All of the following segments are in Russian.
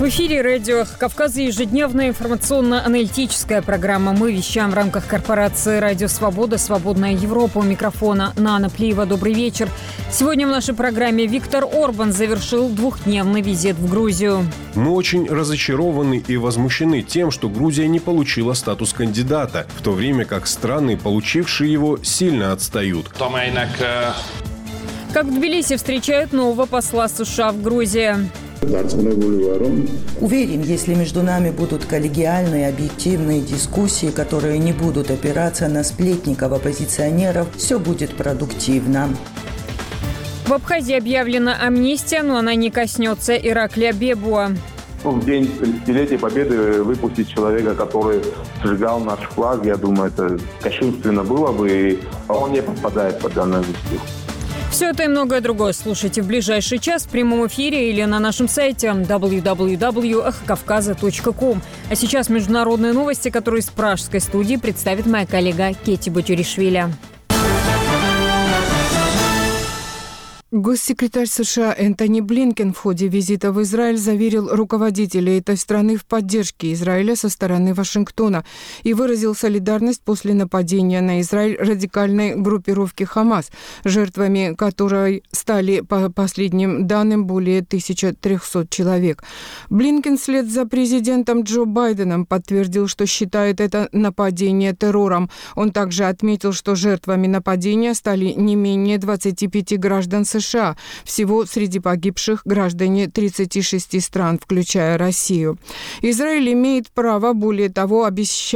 В эфире радио «Кавказ» ежедневная информационно-аналитическая программа. Мы вещаем в рамках корпорации «Радио Свобода», «Свободная Европа». У микрофона Нана Плиева. Добрый вечер. Сегодня в нашей программе Виктор Орбан завершил двухдневный визит в Грузию. Мы очень разочарованы и возмущены тем, что Грузия не получила статус кандидата, в то время как страны, получившие его, сильно отстают. Как в Тбилиси встречают нового посла США в Грузии. Уверен, если между нами будут коллегиальные, объективные дискуссии, которые не будут опираться на сплетников, оппозиционеров, все будет продуктивно. В Абхазии объявлена амнистия, но она не коснется Ираклия Бебуа. В день 30-летия Победы выпустить человека, который сжигал наш флаг, я думаю, это кощунственно было бы, и он не попадает под данную амнистию. Все это и многое другое слушайте в ближайший час в прямом эфире или на нашем сайте www.kavkaza.com. А сейчас международные новости, которые из пражской студии представит моя коллега Кетти Бутюришвили. Госсекретарь США Энтони Блинкен в ходе визита в Израиль заверил руководителей этой страны в поддержке Израиля со стороны Вашингтона и выразил солидарность после нападения на Израиль радикальной группировки «Хамас», жертвами которой стали, по последним данным, более 1300 человек. Блинкен вслед за президентом Джо Байденом подтвердил, что считает это нападение террором. Он также отметил, что жертвами нападения стали не менее 25 граждан США. Всего среди погибших граждане 36 стран, включая Россию. Израиль имеет право, более того,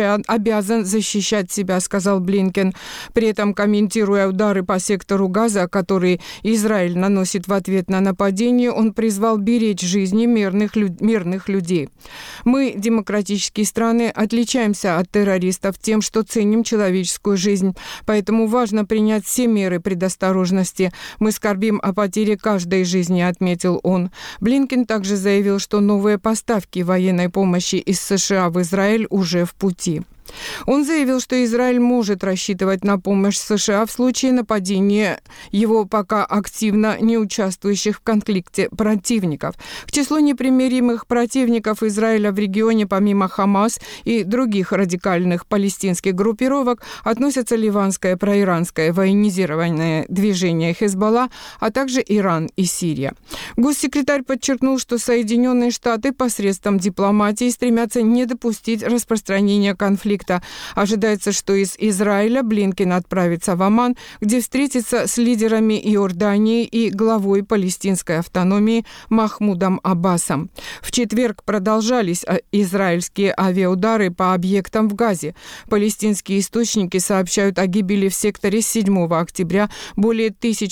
обязан защищать себя, сказал Блинкен. При этом, комментируя удары по сектору Газа, которые Израиль наносит в ответ на нападение, он призвал беречь жизни мирных людей. Мы, демократические страны, отличаемся от террористов тем, что ценим человеческую жизнь. Поэтому важно принять все меры предосторожности. Мы скорбим о потере каждой жизни, отметил он. Блинкен также заявил, что новые поставки военной помощи из США в Израиль уже в пути. Он заявил, что Израиль может рассчитывать на помощь США в случае нападения его пока активно не участвующих в конфликте противников. К числу непримиримых противников Израиля в регионе помимо Хамас и других радикальных палестинских группировок относятся ливанское проиранское военизированное движение Хезболла, а также Иран и Сирия. Госсекретарь подчеркнул, что Соединенные Штаты посредством дипломатии стремятся не допустить распространения конфликта. Ожидается, что из Израиля Блинкен отправится в Оман, где встретится с лидерами Иордании и главой палестинской автономии Махмудом Аббасом. В четверг продолжались израильские авиаудары по объектам в Газе. Палестинские источники сообщают о гибели в секторе с 7 октября более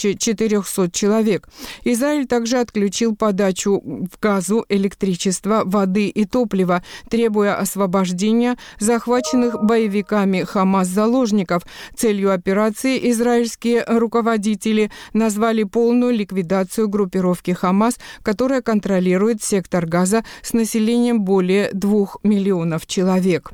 1400 человек. Израиль также отключил подачу в Газу электричества, воды и топлива, требуя освобождения захваченных боевиками Хамас заложников. Целью операции израильские руководители назвали полную ликвидацию группировки Хамас, которая контролирует сектор Газа с населением более 2 миллионов человек.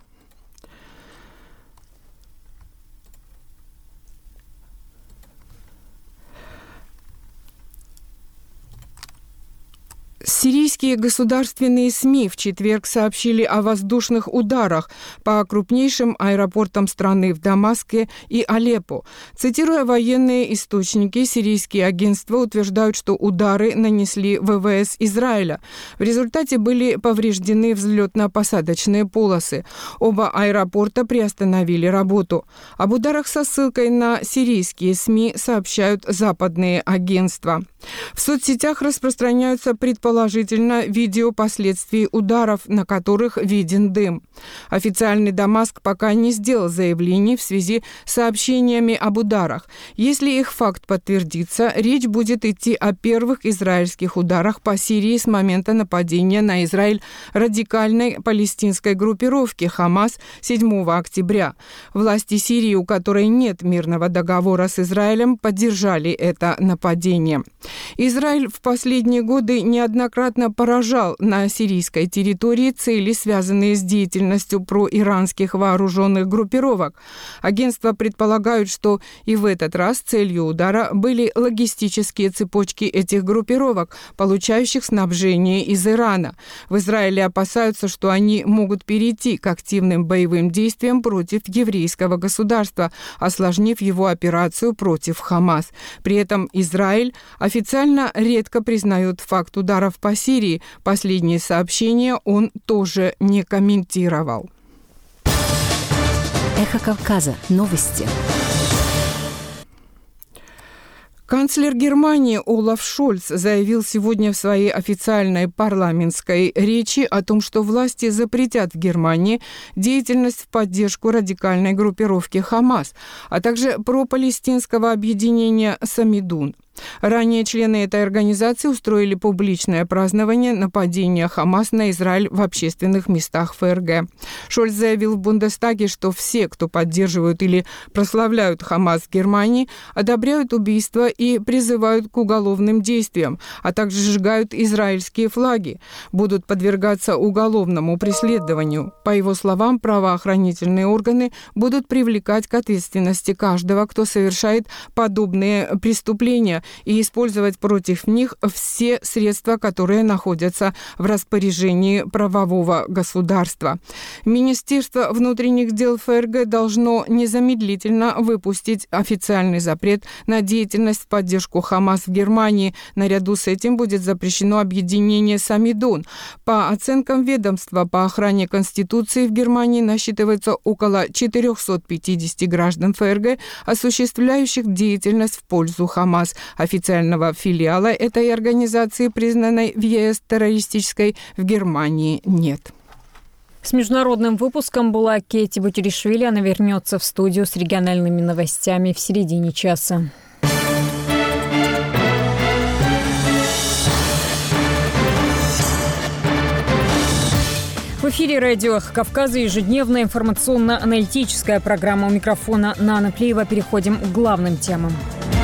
Сирийские государственные СМИ в четверг сообщили о воздушных ударах по крупнейшим аэропортам страны в Дамаске и Алеппо. Цитируя военные источники, сирийские агентства утверждают, что удары нанесли ВВС Израиля. В результате были повреждены взлетно-посадочные полосы. Оба аэропорта приостановили работу. Об ударах со ссылкой на сирийские СМИ сообщают западные агентства. В соцсетях распространяются предположительно видео последствий ударов, на которых виден дым. Официальный Дамаск пока не сделал заявлений в связи с сообщениями об ударах. Если их факт подтвердится, речь будет идти о первых израильских ударах по Сирии с момента нападения на Израиль радикальной палестинской группировки Хамас 7 октября. Власти Сирии, у которой нет мирного договора с Израилем, поддержали это нападение. Израиль в последние годы неоднократно поражал на сирийской территории цели, связанные с деятельностью проиранских вооруженных группировок. Агентства предполагают, что и в этот раз целью удара были логистические цепочки этих группировок, получающих снабжение из Ирана. В Израиле опасаются, что они могут перейти к активным боевым действиям против еврейского государства, осложнив его операцию против Хамас. При этом Израиль официально редко признает факт ударов по Сирии. Последние сообщения он тоже не комментировал. Эхо Кавказа. Новости. Канцлер Германии Олаф Шольц заявил сегодня в своей официальной парламентской речи о том, что власти запретят в Германии деятельность в поддержку радикальной группировки «Хамас», а также пропалестинского объединения «Самидун». Ранее члены этой организации устроили публичное празднование нападения Хамас на Израиль в общественных местах ФРГ. Шольц заявил в Бундестаге, что все, кто поддерживают или прославляют Хамас в Германии, одобряют убийства и призывают к уголовным действиям, а также сжигают израильские флаги, будут подвергаться уголовному преследованию. По его словам, правоохранительные органы будут привлекать к ответственности каждого, кто совершает подобные преступления, и использовать против них все средства, которые находятся в распоряжении правового государства. Министерство внутренних дел ФРГ должно незамедлительно выпустить официальный запрет на деятельность в поддержку Хамас в Германии. Наряду с этим будет запрещено объединение «Самидун». По оценкам ведомства по охране Конституции в Германии насчитывается около 450 граждан ФРГ, осуществляющих деятельность в пользу Хамас. Официального филиала этой организации, признанной в ЕС террористической, в Германии нет. С международным выпуском была Кетти Бутеришвили. Она вернется в студию с региональными новостями в середине часа. В эфире радио «Эхо Кавказа» ежедневная информационно-аналитическая программа. У микрофона Нана Плиева. Переходим к главным темам.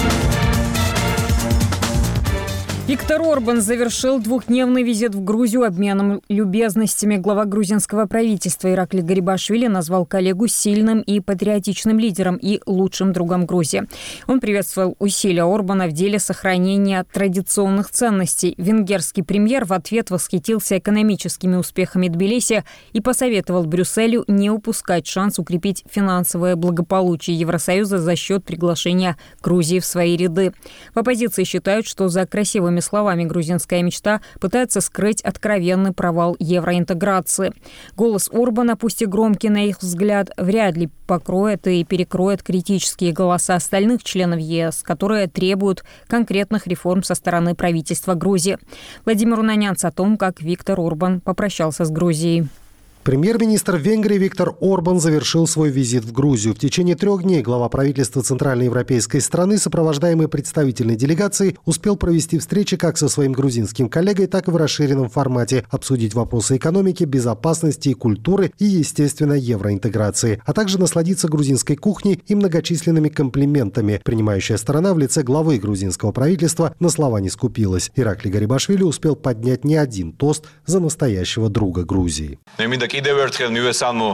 Виктор Орбан завершил двухдневный визит в Грузию обменом любезностями. Глава грузинского правительства Иракли Гарибашвили назвал коллегу сильным и патриотичным лидером и лучшим другом Грузии. Он приветствовал усилия Орбана в деле сохранения традиционных ценностей. Венгерский премьер в ответ восхитился экономическими успехами Тбилиси и посоветовал Брюсселю не упускать шанс укрепить финансовое благополучие Евросоюза за счет приглашения Грузии в свои ряды. В оппозиции считают, что за красивыми словами грузинская мечта пытается скрыть откровенный провал евроинтеграции. Голос Орбана, пусть и громкий на их взгляд, вряд ли покроет и перекроет критические голоса остальных членов ЕС, которые требуют конкретных реформ со стороны правительства Грузии. Владимир Унанянц о том, как Виктор Орбан попрощался с Грузией. Премьер-министр Венгрии Виктор Орбан завершил свой визит в Грузию. В течение 3 дней глава правительства центральноевропейской страны, сопровождаемый представительной делегацией, успел провести встречи как со своим грузинским коллегой, так и в расширенном формате, обсудить вопросы экономики, безопасности и культуры и, естественно, евроинтеграции, а также насладиться грузинской кухней и многочисленными комплиментами. Принимающая сторона в лице главы грузинского правительства на слова не скупилась. Иракли Гарибашвили успел поднять не один тост за настоящего друга Грузии. კიდევ ერთხელ მივესალმო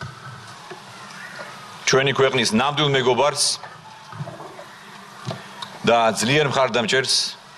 ჩვენი ქვეყნის ნამდვილ მეგობარს და ძლიერ მხარდამჭერს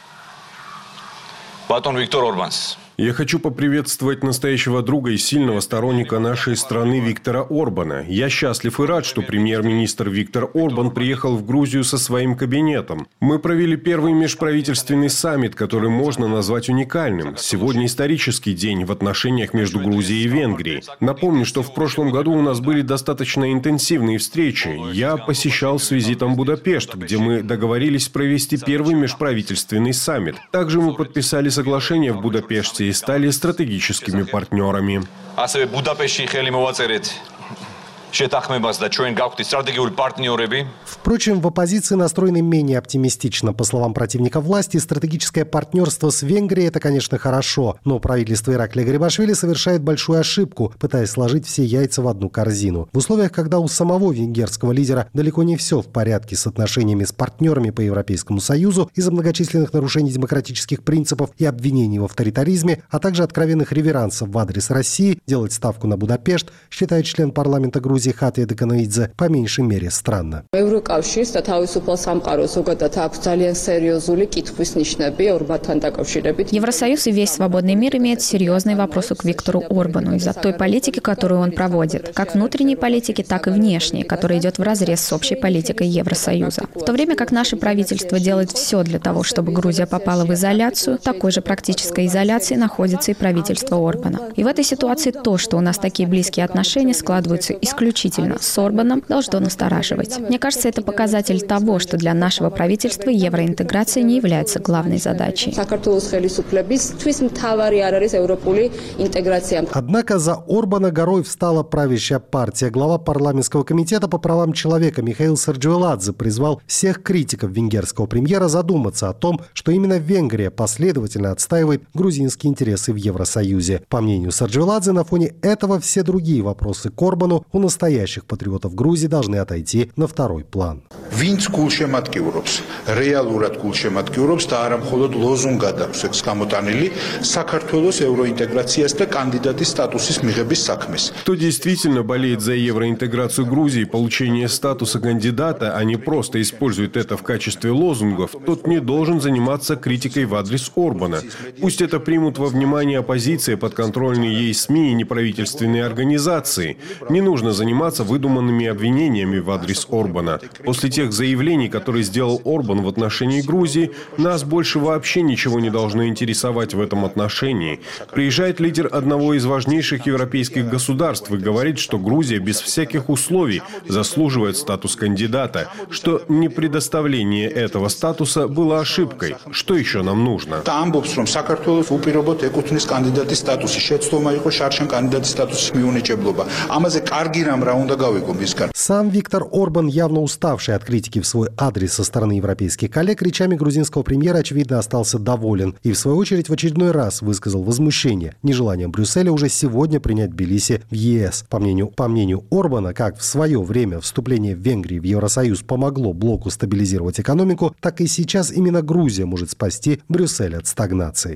ბატონ ვიქტორ ორბანს. Я хочу поприветствовать настоящего друга и сильного сторонника нашей страны Виктора Орбана. Я счастлив и рад, что премьер-министр Виктор Орбан приехал в Грузию со своим кабинетом. Мы провели первый межправительственный саммит, который можно назвать уникальным. Сегодня исторический день в отношениях между Грузией и Венгрией. Напомню, что в прошлом году у нас были достаточно интенсивные встречи. Я посещал с визитом Будапешт, где мы договорились провести первый межправительственный саммит. Также мы подписали соглашение в Будапеште и стали стратегическими партнерами. შეთანხმებას და ჩვენ გავხდით სტრატეგიული პარტნიორები. Впрочем, в оппозиции настроены менее оптимистично. По словам противника власти, стратегическое партнерство с Венгрией – это, конечно, хорошо. Но правительство Ираклия Гарибашвили совершает большую ошибку, пытаясь сложить все яйца в одну корзину. В условиях, когда у самого венгерского лидера далеко не все в порядке с отношениями с партнерами по Европейскому Союзу из-за многочисленных нарушений демократических принципов и обвинений в авторитаризме, а также откровенных реверансов в адрес России, делать ставку на Будапешт, считает член парламента Грузии Хатия Деканоидзе, по меньшей мере странно. Евросоюз и весь свободный мир имеют серьезные вопросы к Виктору Орбану из-за той политики, которую он проводит, как внутренней политики, так и внешней, которая идет вразрез с общей политикой Евросоюза. В то время как наше правительство делает все для того, чтобы Грузия попала в изоляцию, такой же практической изоляции находится и правительство Орбана. И в этой ситуации то, что у нас такие близкие отношения складываются исключительно с Орбаном, должно настораживать. Мне кажется, это показатель того, что для нашего правительства евроинтеграция не является главной задачей. Однако за Орбана горой встала правящая партия. Глава парламентского комитета по правам человека Михаил Сарджвеладзе призвал всех критиков венгерского премьера задуматься о том, что именно Венгрия последовательно отстаивает грузинские интересы в Евросоюзе. По мнению Сарджвеладзе, на фоне этого все другие вопросы к Орбану у настоящих патриотов Грузии должны отойти на второй план. Винц გულშემატკივრობს, რეალურად გულშემატკივრობს და არა მხოლოდ ლოზუნგად აქვს ეს გამოტანილი საქართველოს евроинтеграциას და кандидатის статусის მიღების საქმეს. Кто действительно болеет за евроинтеграцию Грузии и получение статуса кандидата, а не просто использует это в качестве лозунгов, тот не должен заниматься критикой в адрес Орбана. Пусть это примут во внимание оппозиция, подконтрольные ей СМИ и неправительственные организации. Не нужно заниматься выдуманными обвинениями в адрес Орбана. После тех заявлений, которые сделал Орбан в отношении Грузии, нас больше вообще ничего не должно интересовать в этом отношении. Приезжает лидер одного из важнейших европейских государств и говорит, что Грузия без всяких условий заслуживает статус кандидата, что непредоставление этого статуса было ошибкой. Что еще нам нужно? Сам Виктор Орбан, явно уставший от критики в свой адрес со стороны европейских коллег, речами грузинского премьера, очевидно, остался доволен и, в свою очередь, в очередной раз высказал возмущение нежеланием Брюсселя уже сегодня принять Тбилиси в ЕС. По мнению Орбана, как в свое время вступление Венгрии в Евросоюз помогло блоку стабилизировать экономику, так и сейчас именно Грузия может спасти Брюссель от стагнации.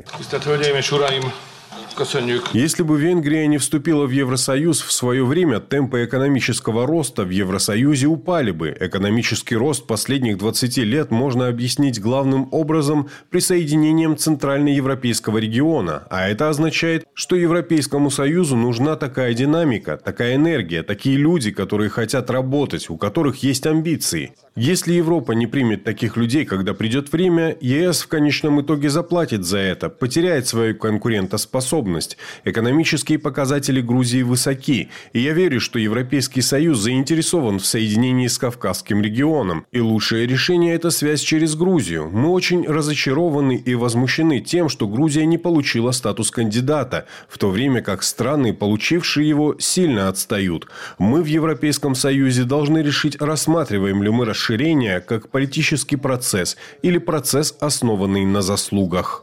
Если бы Венгрия не вступила в Евросоюз в свое время, темпы экономического роста в Евросоюзе упали бы. Экономический рост последних 20 лет можно объяснить главным образом присоединением Центральноевропейского региона. А это означает, что Европейскому Союзу нужна такая динамика, такая энергия, такие люди, которые хотят работать, у которых есть амбиции. Если Европа не примет таких людей, когда придет время, ЕС в конечном итоге заплатит за это, потеряет свою конкурентоспособность. Экономические показатели Грузии высоки, и я верю, что Европейский Союз заинтересован в соединении с Кавказским регионом. И лучшее решение – это связь через Грузию. Мы очень разочарованы и возмущены тем, что Грузия не получила статус кандидата, в то время как страны, получившие его, сильно отстают. Мы в Европейском Союзе должны решить, рассматриваем ли мы расширение как политический процесс или процесс, основанный на заслугах.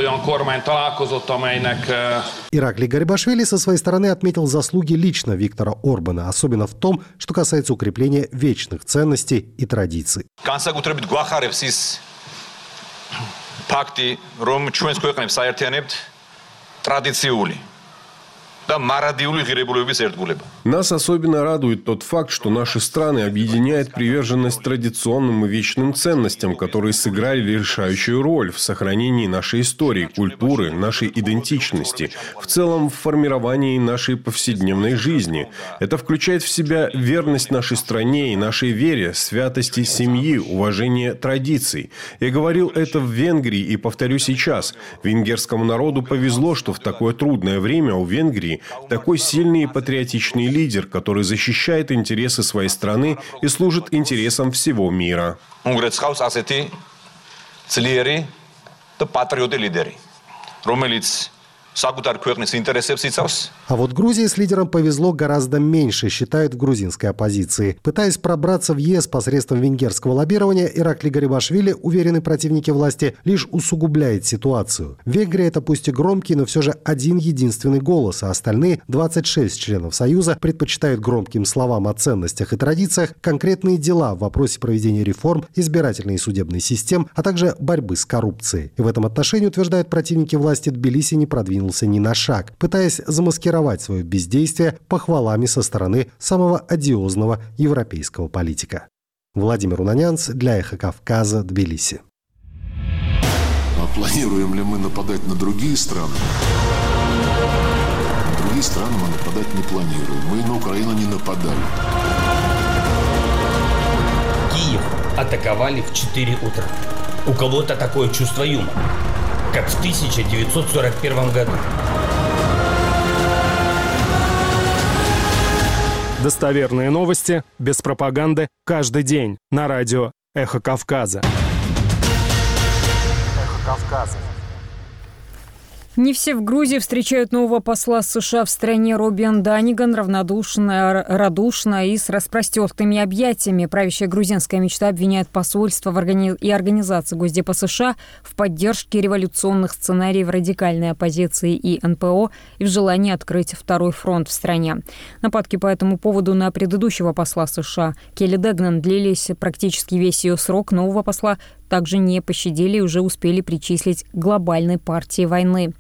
Ираклий Гарибашвили со своей стороны отметил заслуги лично Виктора Орбана, особенно в том, что касается укрепления вечных ценностей и традиций. Нас особенно радует тот факт, что наши страны объединяет приверженность традиционным и вечным ценностям, которые сыграли решающую роль в сохранении нашей истории, культуры, нашей идентичности, в целом в формировании нашей повседневной жизни. Это включает в себя верность нашей стране и нашей вере, святости семьи, уважение традиций. Я говорил это в Венгрии и повторю сейчас. Венгерскому народу повезло, что в такое трудное время у Венгрии такой сильный и патриотичный лидер, который защищает интересы своей страны и служит интересам всего мира. А вот Грузии с лидером повезло гораздо меньше, считают в грузинской оппозиции. Пытаясь пробраться в ЕС посредством венгерского лоббирования, Иракли Гарибашвили, уверенный противники власти, лишь усугубляет ситуацию. В Венгрии это пусть и громкий, но все же один единственный голос, а остальные 26 членов Союза предпочитают громким словам о ценностях и традициях конкретные дела в вопросе проведения реформ избирательной и судебной систем, а также борьбы с коррупцией. И в этом отношении, утверждают противники власти, Тбилиси не продвинулся ни на шаг, пытаясь замаскировать свое бездействие похвалами со стороны самого одиозного европейского политика. Владимир Унанянц для «Эхо Кавказа», Тбилиси. А планируем ли мы нападать на другие страны? На другие страны мы нападать не планируем. Мы на Украину не нападали. Киев атаковали в 4 утра. У кого-то такое чувство юмора, как в 1941 году. Достоверные новости, без пропаганды, каждый день на радио «Эхо Кавказа». «Эхо Кавказа». Не все в Грузии встречают нового посла США в стране. Робин Даниган радушно и с распростертыми объятиями. Правящая грузинская мечта обвиняет посольство и организации Госдепа США в поддержке революционных сценариев радикальной оппозиции и НПО и в желании открыть второй фронт в стране. Нападки по этому поводу на предыдущего посла США Келли Дегнан длились практически весь ее срок. Нового посла также не пощадили и уже успели причислить к глобальной партии войны.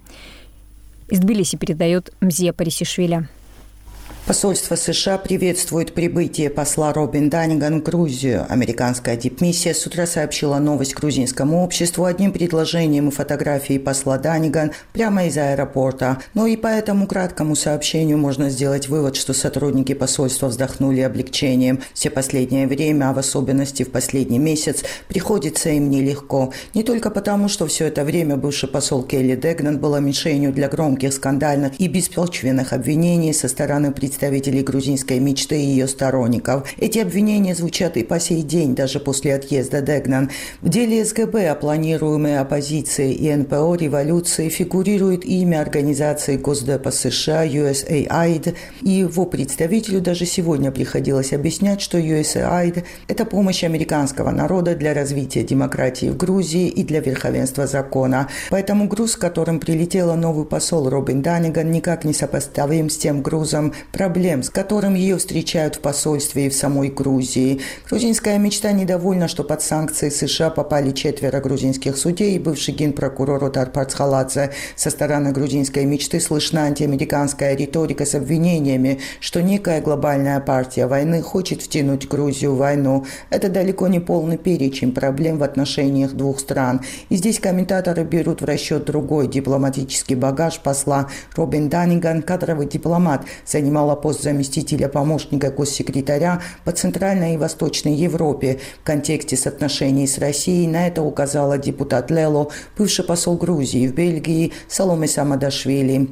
Из Тбилиси передает Мзия Парисишвили. Посольство США приветствует прибытие посла Робин Даниган в Грузию. Американская дипмиссия с утра сообщила новость грузинскому обществу одним предложением и фотографией посла Даниган прямо из аэропорта. Но и по этому краткому сообщению можно сделать вывод, что сотрудники посольства вздохнули облегчением. Все последнее время, а в особенности в последний месяц, приходится им нелегко. Не только потому, что все это время бывший посол Келли Дегнан была мишенью для громких, скандальных и беспочвенных обвинений со стороны представителей грузинской мечты и ее сторонников. Эти обвинения звучат и по сей день, даже после отъезда Дегнан. В деле СГБ о планируемой оппозиции и НПО революции фигурирует имя организации Госдепа США USAID, и его представителю даже сегодня приходилось объяснять, что USAID – это помощь американского народа для развития демократии в Грузии и для верховенства закона. Поэтому груз, с которым прилетела новый посол Робин Даниган, никак не сопоставим с тем грузом проблем, с которым ее встречают в посольстве и в самой Грузии. Грузинская мечта недовольна, что под санкции США попали 4 грузинских судей и бывший генпрокурор Отар Парцхаладзе. Со стороны грузинской мечты слышна антиамериканская риторика с обвинениями, что некая глобальная партия войны хочет втянуть Грузию в войну. Это далеко не полный перечень проблем в отношениях двух стран. И здесь комментаторы берут в расчет другой дипломатический багаж посла. Робин Даниган, кадровый дипломат, занимала пост заместителя помощника госсекретаря по Центральной и Восточной Европе. В контексте с отношений с Россией на это указала депутат Лело, бывший посол Грузии в Бельгии Саломе Самадашвили.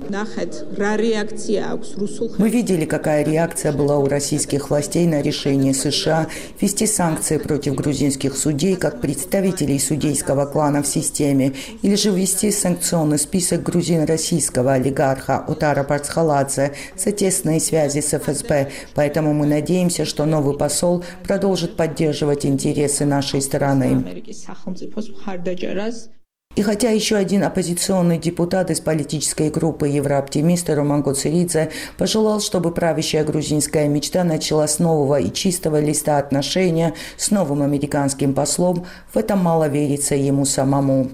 Мы видели, какая реакция была у российских властей на решение США ввести санкции против грузинских судей как представителей судейского клана в системе, или же ввести санкционный список грузин-российского олигарха Отара Парцхаладзе за тесные связи с ФСБ. Поэтому мы надеемся, что новый посол продолжит поддерживать интересы нашей страны. И хотя еще один оппозиционный депутат из политической группы «Еврооптимисты» Роман Гоцеридзе пожелал, чтобы правящая грузинская мечта начала с нового и чистого листа отношения с новым американским послом, в этом мало верится ему самому.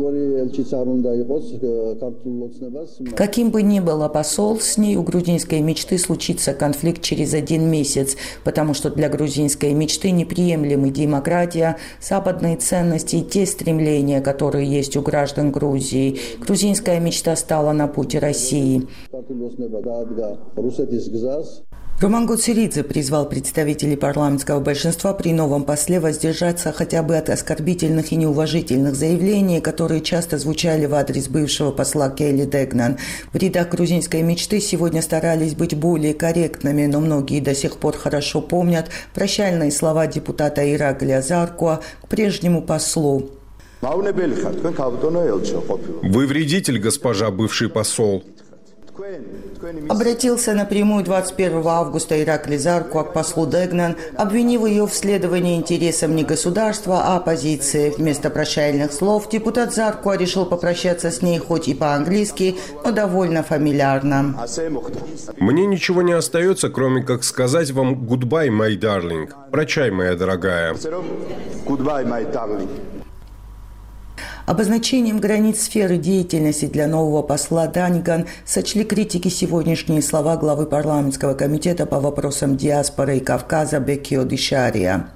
Каким бы ни был посол, с ней у грузинской мечты случится конфликт через 1 месяц, потому что для грузинской мечты неприемлемы демократия, западные ценности и те стремления, которые есть у граждан Грузии. Грузинская мечта стала на путь России. Роман Гоцеридзе призвал представителей парламентского большинства при новом после воздержаться хотя бы от оскорбительных и неуважительных заявлений, которые часто звучали в адрес бывшего посла Келли Дегнан. В рядах грузинской мечты сегодня старались быть более корректными, но многие до сих пор хорошо помнят прощальные слова депутата Ираклия Заркуа к прежнему послу. Вы вредитель, госпожа бывший посол. Обратился напрямую 21 августа Иракли Заркуа к послу Дегнан, обвинив ее в следовании интересам не государства, а оппозиции. Вместо прощальных слов депутат Заркуа решил попрощаться с ней хоть и по-английски, но довольно фамильярно. Мне ничего не остается, кроме как сказать вам «goodbye, my darling». Прощай, моя дорогая. Goodbye, my darling. Обозначением границ сферы деятельности для нового посла Даниган сочли критики сегодняшние слова главы парламентского комитета по вопросам диаспоры и Кавказа Бекио Дишария.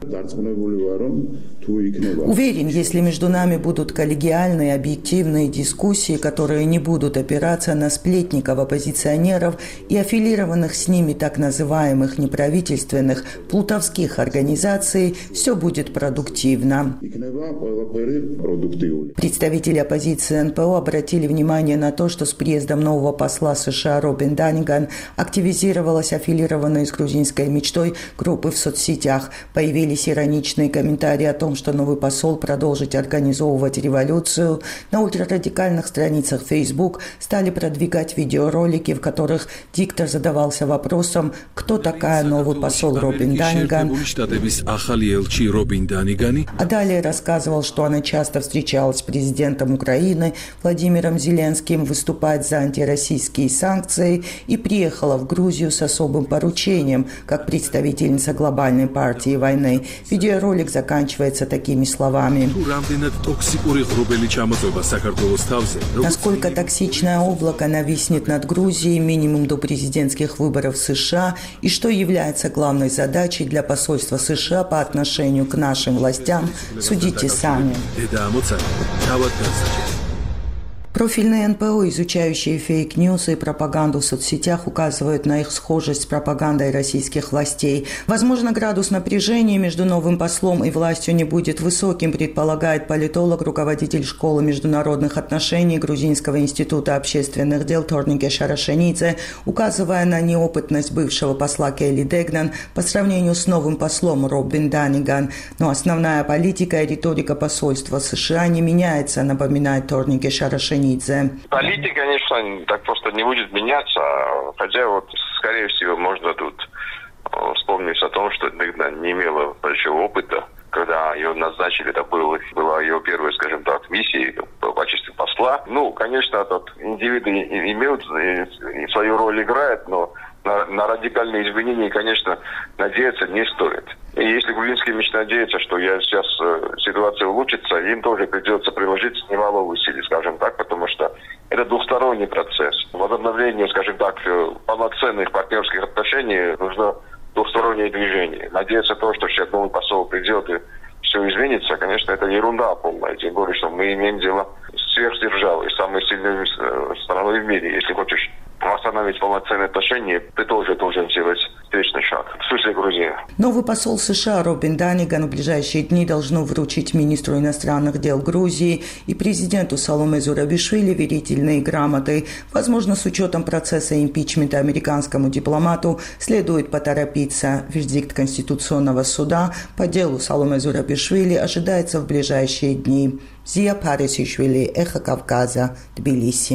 Уверен, если между нами будут коллегиальные, объективные дискуссии, которые не будут опираться на сплетников, оппозиционеров и аффилированных с ними так называемых неправительственных плутовских организаций, все будет продуктивно. Представители оппозиции НПО обратили внимание на то, что с приездом нового посла США Робин Даниган активизировалась аффилированная с грузинской мечтой группы в соцсетях. Появились ироничные комментарии о том, что новый посол продолжит организовывать революцию. На ультрарадикальных страницах Facebook стали продвигать видеоролики, в которых диктор задавался вопросом, кто такая новый посол Робин Даниган. А далее рассказывал, что она часто встречалась с президентом Украины Владимиром Зеленским выступать за антироссийские санкции и приехала в Грузию с особым поручением, как представительница глобальной партии войны. Видеоролик заканчивается такими словами. Насколько токсичное облако нависнет над Грузией минимум до президентских выборов в США и что является главной задачей для посольства США по отношению к нашим властям, судите сами. Профильные НПО, изучающие фейк-ньюсы и пропаганду в соцсетях, указывают на их схожесть с пропагандой российских властей. Возможно, градус напряжения между новым послом и властью не будет высоким, предполагает политолог, руководитель школы международных отношений Грузинского института общественных дел Торнике Шарашенидзе, указывая на неопытность бывшего посла Келли Дегнан по сравнению с новым послом Робин Даниган. Но основная политика и риторика посольства США не меняется, напоминает Торнике Шарашенидзе. Политика, конечно, так просто не будет меняться, хотя вот, скорее всего, можно тут вспомнить о том, что Дегнан не имела большого опыта. Когда ее назначили, это была ее первая, скажем так, миссия в качестве посла. Ну, конечно, этот индивид имеет и свою роль играет, но на радикальные изменения, конечно, надеяться не стоит. И если грузинские мечты надеются, что сейчас ситуация улучшится, им тоже придется приложить немало усилий, скажем так, потому что это двухсторонний процесс. Возобновление, скажем так, полноценных партнерских отношений нужно двухстороннее движение. Надеяться то, что сейчас новый посол придет и все изменится, конечно, это ерунда полная. Тем более, что мы имеем дело с сверхдержавой, самой сильной страной в мире. Если хочешь восстановить полноценные отношения, ты тоже должен сделать встречный шаг. В смысле Грузии. Новый посол США Робин Даниган в ближайшие дни должно вручить министру иностранных дел Грузии и президенту Саломе Зурабишвили верительные грамоты. Возможно, с учетом процесса импичмента американскому дипломату следует поторопиться. Вердикт Конституционного суда по делу Саломе Зурабишвили ожидается в ближайшие дни. Зия Парисишвили, Эхо Кавказа, Тбилиси.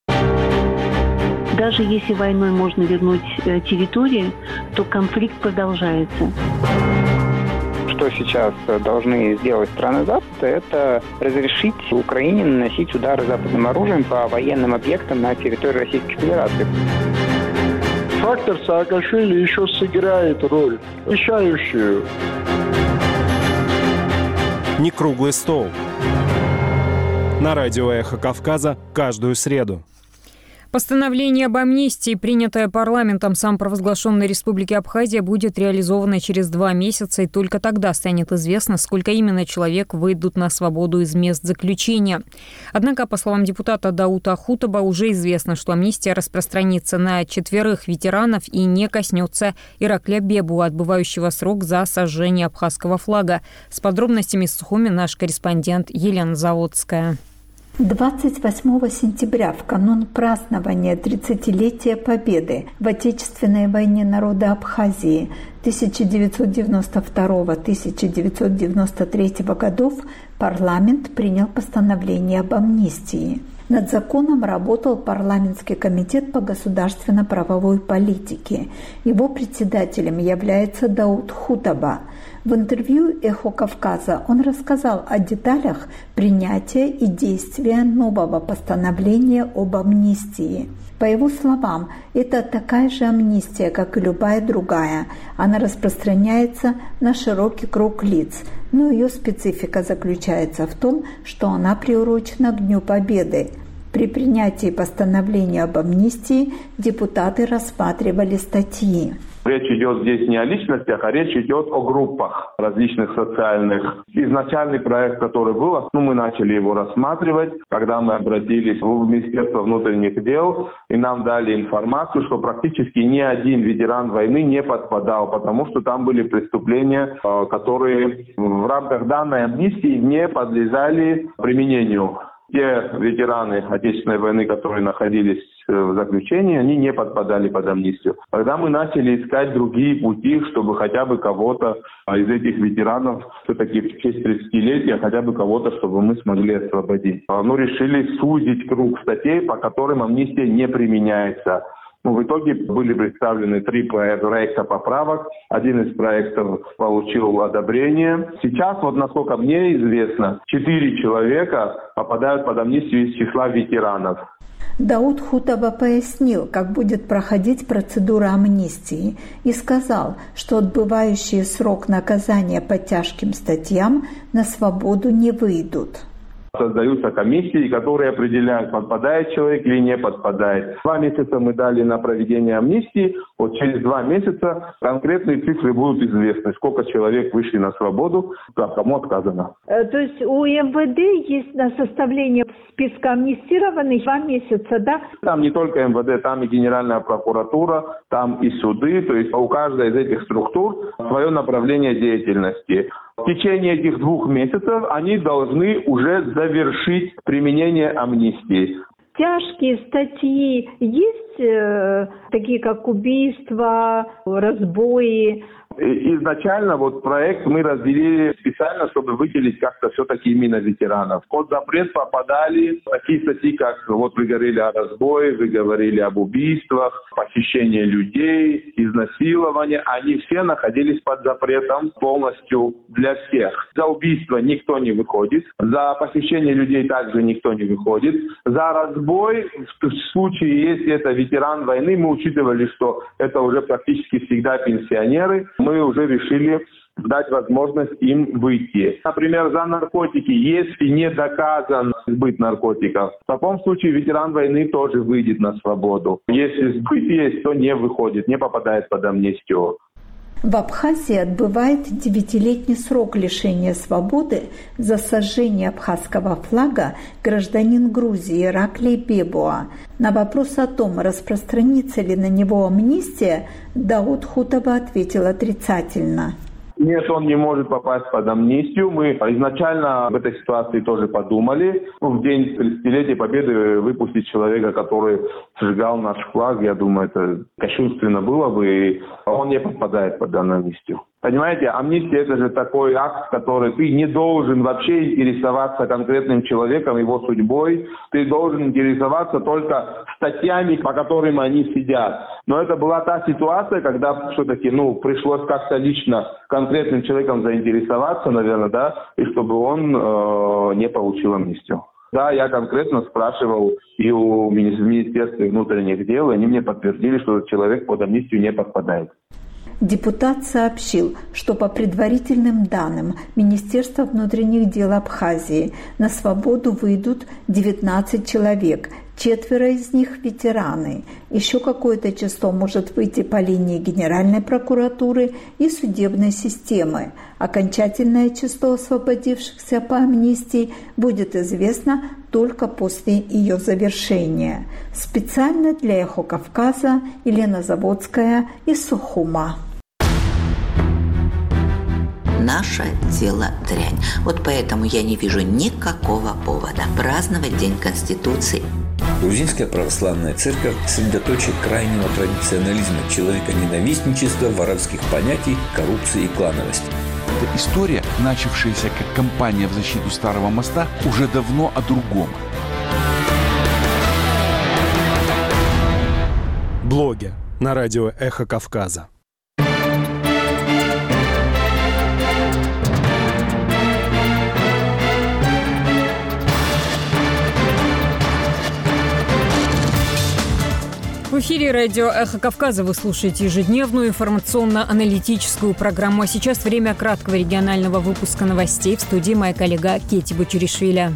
Даже если войной можно вернуть территории, то конфликт продолжается. Что сейчас должны сделать страны Запада, это разрешить Украине наносить удары западным оружием по военным объектам на территории Российской Федерации. Фактор Саакашвили еще сыграет роль, решающую. Не круглый стол. На радио «Эхо Кавказа» каждую среду. Постановление об амнистии, принятое парламентом самопровозглашенной Республики Абхазия, будет реализовано через 2 месяца, и только тогда станет известно, сколько именно человек выйдут на свободу из мест заключения. Однако, по словам депутата Даута Хутаба, уже известно, что амнистия распространится на 4 ветеранов и не коснется Иракля Бебу, отбывающего срок за сожжение абхазского флага. С подробностями из Сухуми наш корреспондент Елена Заводская. 28 сентября, в канун празднования 30-летия Победы в Отечественной войне народа Абхазии 1992-1993 годов, парламент принял постановление об амнистии. Над законом работал парламентский комитет по государственно-правовой политике. Его председателем является Дауд Хутаба. В интервью «Эхо Кавказа» он рассказал о деталях принятия и действия нового постановления об амнистии. По его словам, это такая же амнистия, как и любая другая. Она распространяется на широкий круг лиц, но ее специфика заключается в том, что она приурочена к Дню Победы. При принятии постановления об амнистии депутаты рассматривали статьи. Речь идет здесь не о личностях, а речь идет о группах различных социальных. Изначальный проект, который был, мы начали его рассматривать, когда мы обратились в Министерство внутренних дел, и нам дали информацию, что практически ни один ветеран войны не подпадал, потому что там были преступления, которые в рамках данной амнистии не подлежали применению. Те ветераны Отечественной войны, которые находились в заключении, они не подпадали под амнистию. Тогда мы начали искать другие пути, чтобы хотя бы кого-то из этих ветеранов, все-таки в честь 30-летия, хотя бы кого-то, чтобы мы смогли освободить. Но решили сузить круг статей, по которым амнистия не применяется. В итоге были представлены 3 проекта поправок. Один из проектов получил одобрение. Сейчас, насколько мне известно, 4 человека попадают под амнистию из числа ветеранов. Дауд Хутаба пояснил, как будет проходить процедура амнистии, и сказал, что отбывающие срок наказания по тяжким статьям на свободу не выйдут. Создаются комиссии, которые определяют, подпадает человек или не подпадает. 2 месяца мы дали на проведение амнистии. Через 2 месяца конкретные цифры будут известны, сколько человек вышли на свободу, кому отказано. То есть у МВД есть на составление списка амнистированных 2 месяца, да? Там не только МВД, там и Генеральная прокуратура, там и суды. То есть у каждой из этих структур свое направление деятельности. В течение этих 2 месяцев они должны уже завершить применение амнистии. Тяжкие статьи есть, такие как убийства, разбои? Изначально проект мы разделили специально, чтобы выделить как-то все-таки именно ветеранов. Под запрет попадали такие статьи, как вы говорили о разбое, вы говорили об убийствах, похищении людей, изнасилование. Они все находились под запретом полностью для всех. За убийство никто не выходит, за похищение людей также никто не выходит. За разбой, в случае, если это ветеран войны, мы учитывали, что это уже практически всегда пенсионеры, мы уже решили дать возможность им выйти. Например, за наркотики, если не доказан сбыт наркотиков, в таком случае ветеран войны тоже выйдет на свободу. Если сбыт есть, то не выходит, не попадает под амнистию. В Абхазии отбывает 9-летний срок лишения свободы за сожжение абхазского флага гражданин Грузии Ираклий Бебуа. На вопрос о том, распространится ли на него амнистия, Дауд Хутаба ответил отрицательно. Нет, он не может попасть под амнистию. Мы изначально в этой ситуации тоже подумали. В день 30-летия Победы выпустить человека, который сжигал наш флаг, я думаю, это кощунственно было бы, и он не попадает под амнистию. Понимаете, амнистия – это же такой акт, который ты не должен вообще интересоваться конкретным человеком, его судьбой. Ты должен интересоваться только статьями, по которым они сидят. Но это была та ситуация, когда все-таки пришлось как-то лично конкретным человеком заинтересоваться, наверное, да, и чтобы он не получил амнистию. Да, я конкретно спрашивал и у Министерства внутренних дел, и они мне подтвердили, что этот человек под амнистию не подпадает. Депутат сообщил, что по предварительным данным Министерства внутренних дел Абхазии на свободу выйдут 19 человек, 4 из них – ветераны. Еще какое-то число может выйти по линии Генеральной прокуратуры и судебной системы. Окончательное число освободившихся по амнистии будет известно только после ее завершения. Специально для «Эхо Кавказа» Елена Заводская из Сухума. Наше дело дрянь. Вот поэтому я не вижу никакого повода праздновать День Конституции. Грузинская православная церковь – средоточие крайнего традиционализма, человеконенавистничества, воровских понятий, коррупции и клановости. Эта история, начавшаяся как кампания в защиту Старого моста, уже давно о другом. Блоги на радио «Эхо Кавказа». В эфире радио «Эхо Кавказа» вы слушаете ежедневную информационно-аналитическую программу. А сейчас время краткого регионального выпуска новостей. В студии моя коллега Кетти Бочуришвили.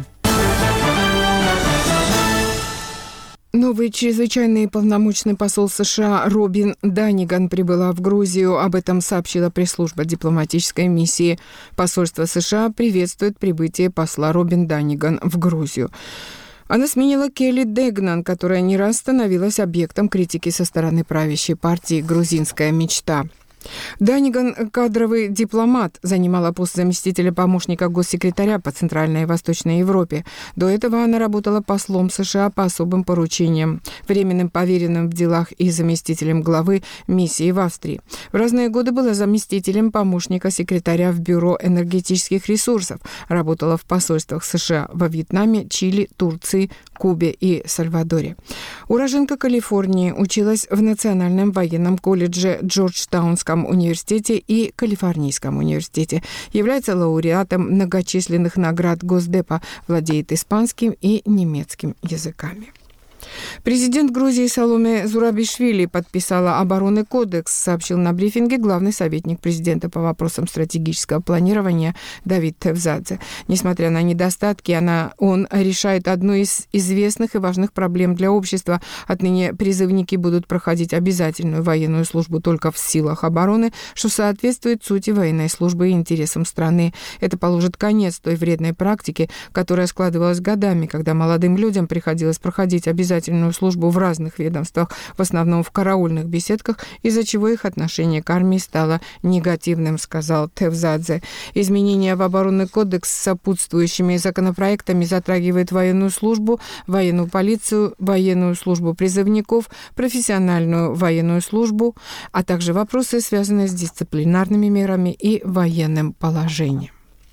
Новый чрезвычайный полномочный посол США Робин Даниган прибыла в Грузию. Об этом сообщила пресс-служба дипломатической миссии. Посольство США приветствует прибытие посла Робин Даниган в Грузию. Она сменила Келли Дегнан, которая не раз становилась объектом критики со стороны правящей партии «Грузинская мечта». Даниган – кадровый дипломат, занимала пост заместителя помощника госсекретаря по Центральной и Восточной Европе. До этого она работала послом США по особым поручениям, временным поверенным в делах и заместителем главы миссии в Австрии. В разные годы была заместителем помощника секретаря в Бюро энергетических ресурсов, работала в посольствах США во Вьетнаме, Чили, Турции, Кубе и Сальвадоре. Уроженка Калифорнии, училась в Национальном военном колледже Джорджтаунском университете и Калифорнийском университете, является лауреатом многочисленных наград Госдепа, владеет испанским и немецким языками. Президент Грузии Саломе Зурабишвили подписала оборонный кодекс, сообщил на брифинге главный советник президента по вопросам стратегического планирования Давид Тевзадзе. Несмотря на недостатки, он решает одну из известных и важных проблем для общества. Отныне призывники будут проходить обязательную военную службу только в силах обороны, что соответствует сути военной службы и интересам страны. Это положит конец той вредной практике, которая складывалась годами, когда молодым людям приходилось проходить обязательную службу в разных ведомствах, в основном в караульных беседках, из-за чего их отношение к армии стало негативным, сказал Тевзадзе. Изменения в оборонный кодекс с сопутствующими законопроектами затрагивают военную службу, военную полицию, военную службу призывников, профессиональную военную службу, а также вопросы, связанные с дисциплинарными мерами и военным положением.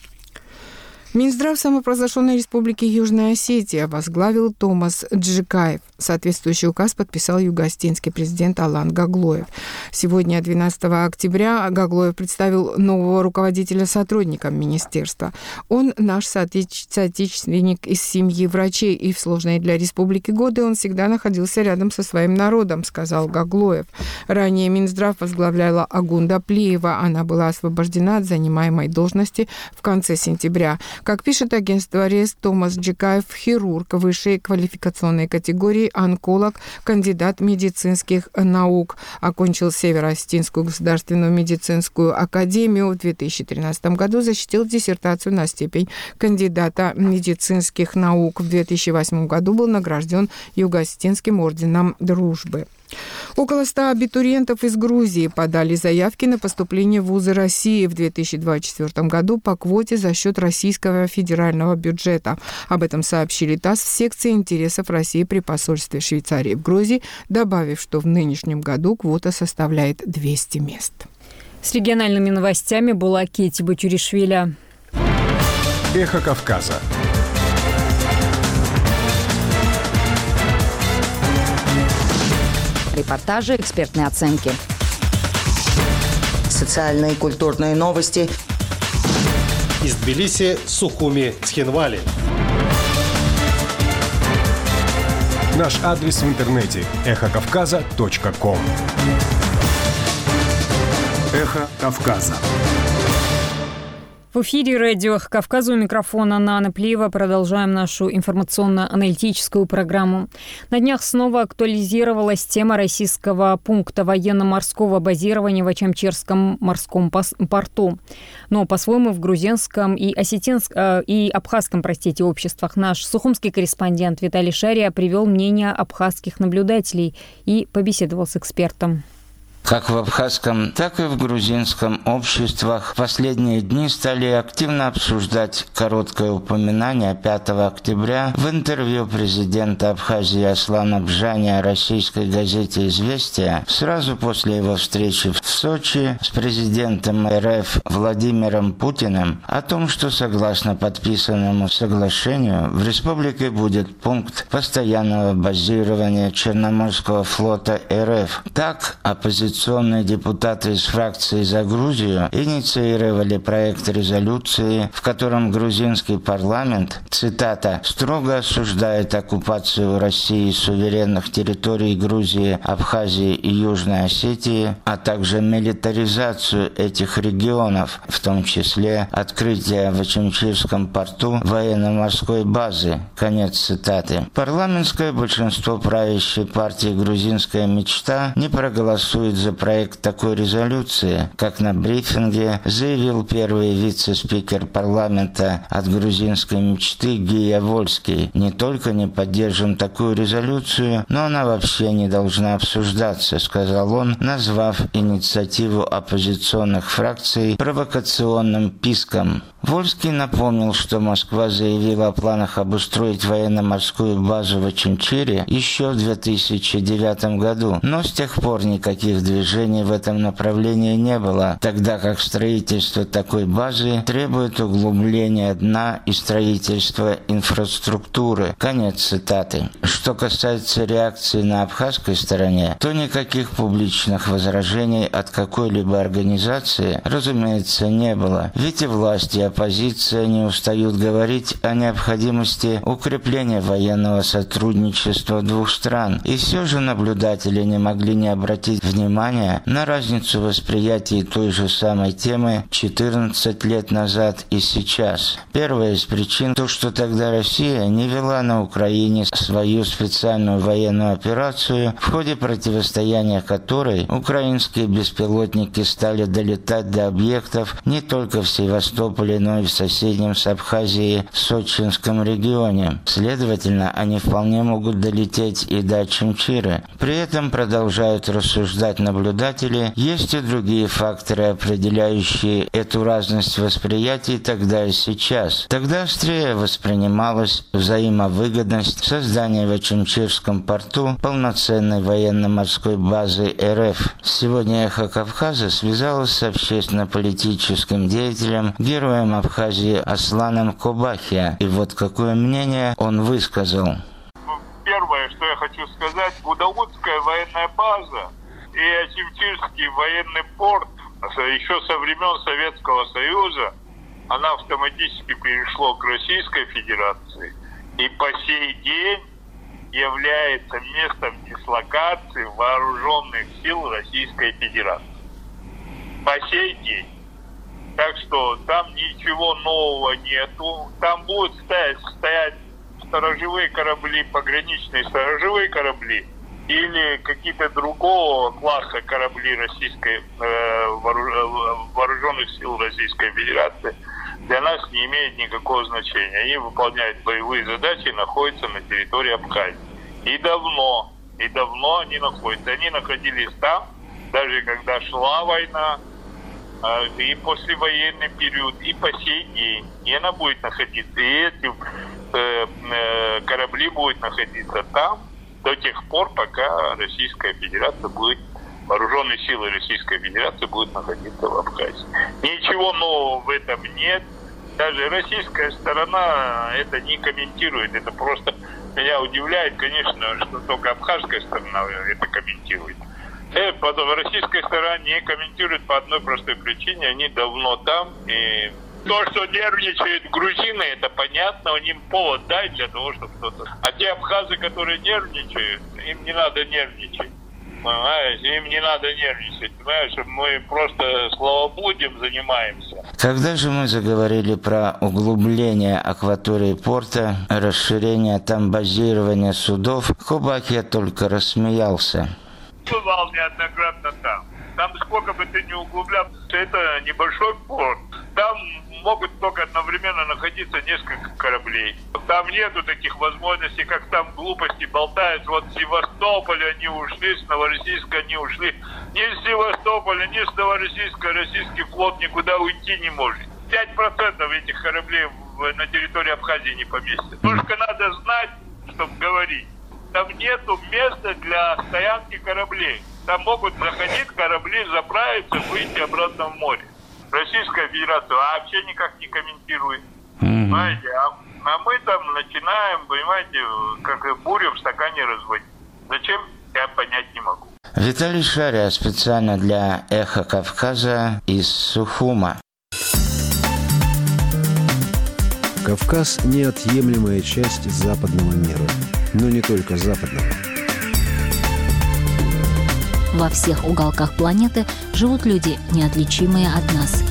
Минздрав самопровозглашенной республики Южная Осетия возглавил Томас Джикаев. Соответствующий указ подписал юго-осетинский президент Алан Гаглоев. Сегодня, 12 октября, Гаглоев представил нового руководителя сотрудникам министерства. Он наш соотечественник из семьи врачей, и в сложные для республики годы он всегда находился рядом со своим народом, сказал Гаглоев. Ранее Минздрав возглавляла Агунда Плиева. Она была освобождена от занимаемой должности в конце сентября. Как пишет агентство РЕС, Томас Джикаев – хирург высшей квалификационной категории, онколог, кандидат медицинских наук. Окончил Северо-Осетинскую государственную медицинскую академию. В 2013 году защитил диссертацию на степень кандидата медицинских наук. В 2008 году был награжден Юго-Осетинским орденом дружбы. Около 100 абитуриентов из Грузии подали заявки на поступление в вузы России в 2024 году по квоте за счет российского федерального бюджета. Об этом сообщили ТАСС в секции интересов России при посольстве Швейцарии в Грузии, добавив, что в нынешнем году квота составляет 200 мест. С региональными новостями была Кетти Бочуришвили. Эхо Кавказа. Репортажи, экспертные оценки. Социальные и культурные новости. Из Тбилиси, Сухуми, Цхинвали. Наш адрес в интернете – эхокавказа.ком. Эхо Кавказа. В эфире радио «Эхо Кавказа», у микрофона Нана Плиева. Продолжаем нашу информационно-аналитическую программу. На днях снова актуализировалась тема российского пункта военно-морского базирования в Ачамчерском морском порту. Но по-своему в грузинском и абхазском, обществах. Наш сухумский корреспондент Виталий Шария привел мнение абхазских наблюдателей и побеседовал с экспертом. Как в абхазском, так и в грузинском обществах в последние дни стали активно обсуждать короткое упоминание 5 октября в интервью президента Абхазии Аслана Бжани российской газете «Известия» сразу после его встречи в Сочи с президентом РФ Владимиром Путиным о том, что согласно подписанному соглашению в республике будет пункт постоянного базирования Черноморского флота РФ. Так, оппозиционные депутаты из фракции «За Грузию» инициировали проект резолюции, в котором грузинский парламент, цитата, «строго осуждает оккупацию России суверенных территорий Грузии, Абхазии и Южной Осетии, а также милитаризацию этих регионов, в том числе открытие в Очимчирском порту военно-морской базы». Конец цитаты. Парламентское большинство правящей партии «Грузинская мечта» не проголосует за проект такой резолюции, как на брифинге заявил первый вице-спикер парламента от грузинской мечты Гия Вольский. Не только не поддержим такую резолюцию, но она вообще не должна обсуждаться, сказал он, назвав инициативу оппозиционных фракций провокационным писком. Вольский напомнил, что Москва заявила о планах обустроить военно-морскую базу в Очимчире еще в 2009 году, но с тех пор никаких движений в этом направлении не было, тогда как строительство такой базы требует углубления дна и строительства инфраструктуры. Конец цитаты. Что касается реакции на абхазской стороне, то никаких публичных возражений от какой-либо организации, разумеется, не было, ведь и власти, и оппозиция не устают говорить о необходимости укрепления военного сотрудничества двух стран. И все же наблюдатели не могли не обратить внимания на разницу восприятия той же самой темы 14 лет назад и сейчас. Первая из причин то, что тогда Россия не вела на Украине свою специальную военную операцию, в ходе противостояния которой украинские беспилотники стали долетать до объектов не только в Севастополе, но и в соседнем с Абхазией Сочинском регионе. Следовательно, они вполне могут долететь и до Очимчира. При этом, продолжают рассуждать наблюдатели, есть и другие факторы, определяющие эту разность восприятий тогда и сейчас. Тогда острее воспринималась взаимовыгодность создания в Очимчирском порту полноценной военно-морской базы РФ. Сегодня «Эхо Кавказа» связалось с общественно-политическим деятелем, героем Абхазии Асланом Кобахия. И вот какое мнение он высказал. Первое, что я хочу сказать, Гудаутская военная база и Очимчирский военный порт еще со времен Советского Союза, она автоматически перешла к Российской Федерации и по сей день является местом дислокации вооруженных сил Российской Федерации. По сей день. Так что там ничего нового нету. Там будут стоять сторожевые корабли, пограничные сторожевые корабли или какие-то другого класса корабли вооруженных сил Российской Федерации. Для нас не имеет никакого значения. Они выполняют боевые задачи и находятся на территории Абхазии. И давно они находятся. Они находились там, даже когда шла война, и послевоенный период, и по сей день. И она будет находиться, и эти корабли будут находиться там до тех пор, пока Российская Федерация будет, вооруженные силы Российской Федерации будут находиться в Абхазии. Ничего нового в этом нет. Даже российская сторона это не комментирует. Это просто меня удивляет, конечно, что только абхазская сторона это комментирует. Российская сторона не комментирует по одной простой причине. Они давно там. И то, что нервничают грузины, это понятно. Им повод дать для того, чтобы что-то... А те абхазы, которые нервничают, им не надо нервничать. Понимаешь? Им не надо нервничать. Понимаешь? Мы просто словоблудием занимаемся. Когда же мы заговорили про углубление акватории порта, расширение там базирования судов, Кобахия только рассмеялся. Бывал неоднократно там. Там сколько бы ты ни углублял, это небольшой порт. Там могут только одновременно находиться несколько кораблей. Там нету таких возможностей, как там глупости болтают. Вот с Севастополя они ушли, с Новороссийска они ушли. Ни с Севастополя, ни с Новороссийска российский флот никуда уйти не может. 5% этих кораблей на территории Абхазии не поместят. Только надо знать, чтобы говорить. Там нету места для стоянки кораблей. Там могут заходить корабли, заправиться, выйти обратно в море. Российская Федерация вообще никак не комментирует. Понимаете? А мы там начинаем, понимаете, как бурю в стакане разводить. Зачем, я понять не могу. Виталий Шария специально для «Эхо Кавказа» из Сухума. Кавказ – неотъемлемая часть западного мира. Но не только западного. Во всех уголках планеты живут люди, неотличимые от нас.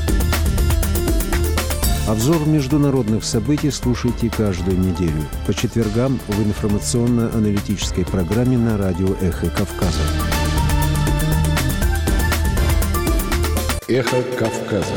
Обзор международных событий слушайте каждую неделю по четвергам в информационно-аналитической программе на радио «Эхо Кавказа». «Эхо Кавказа».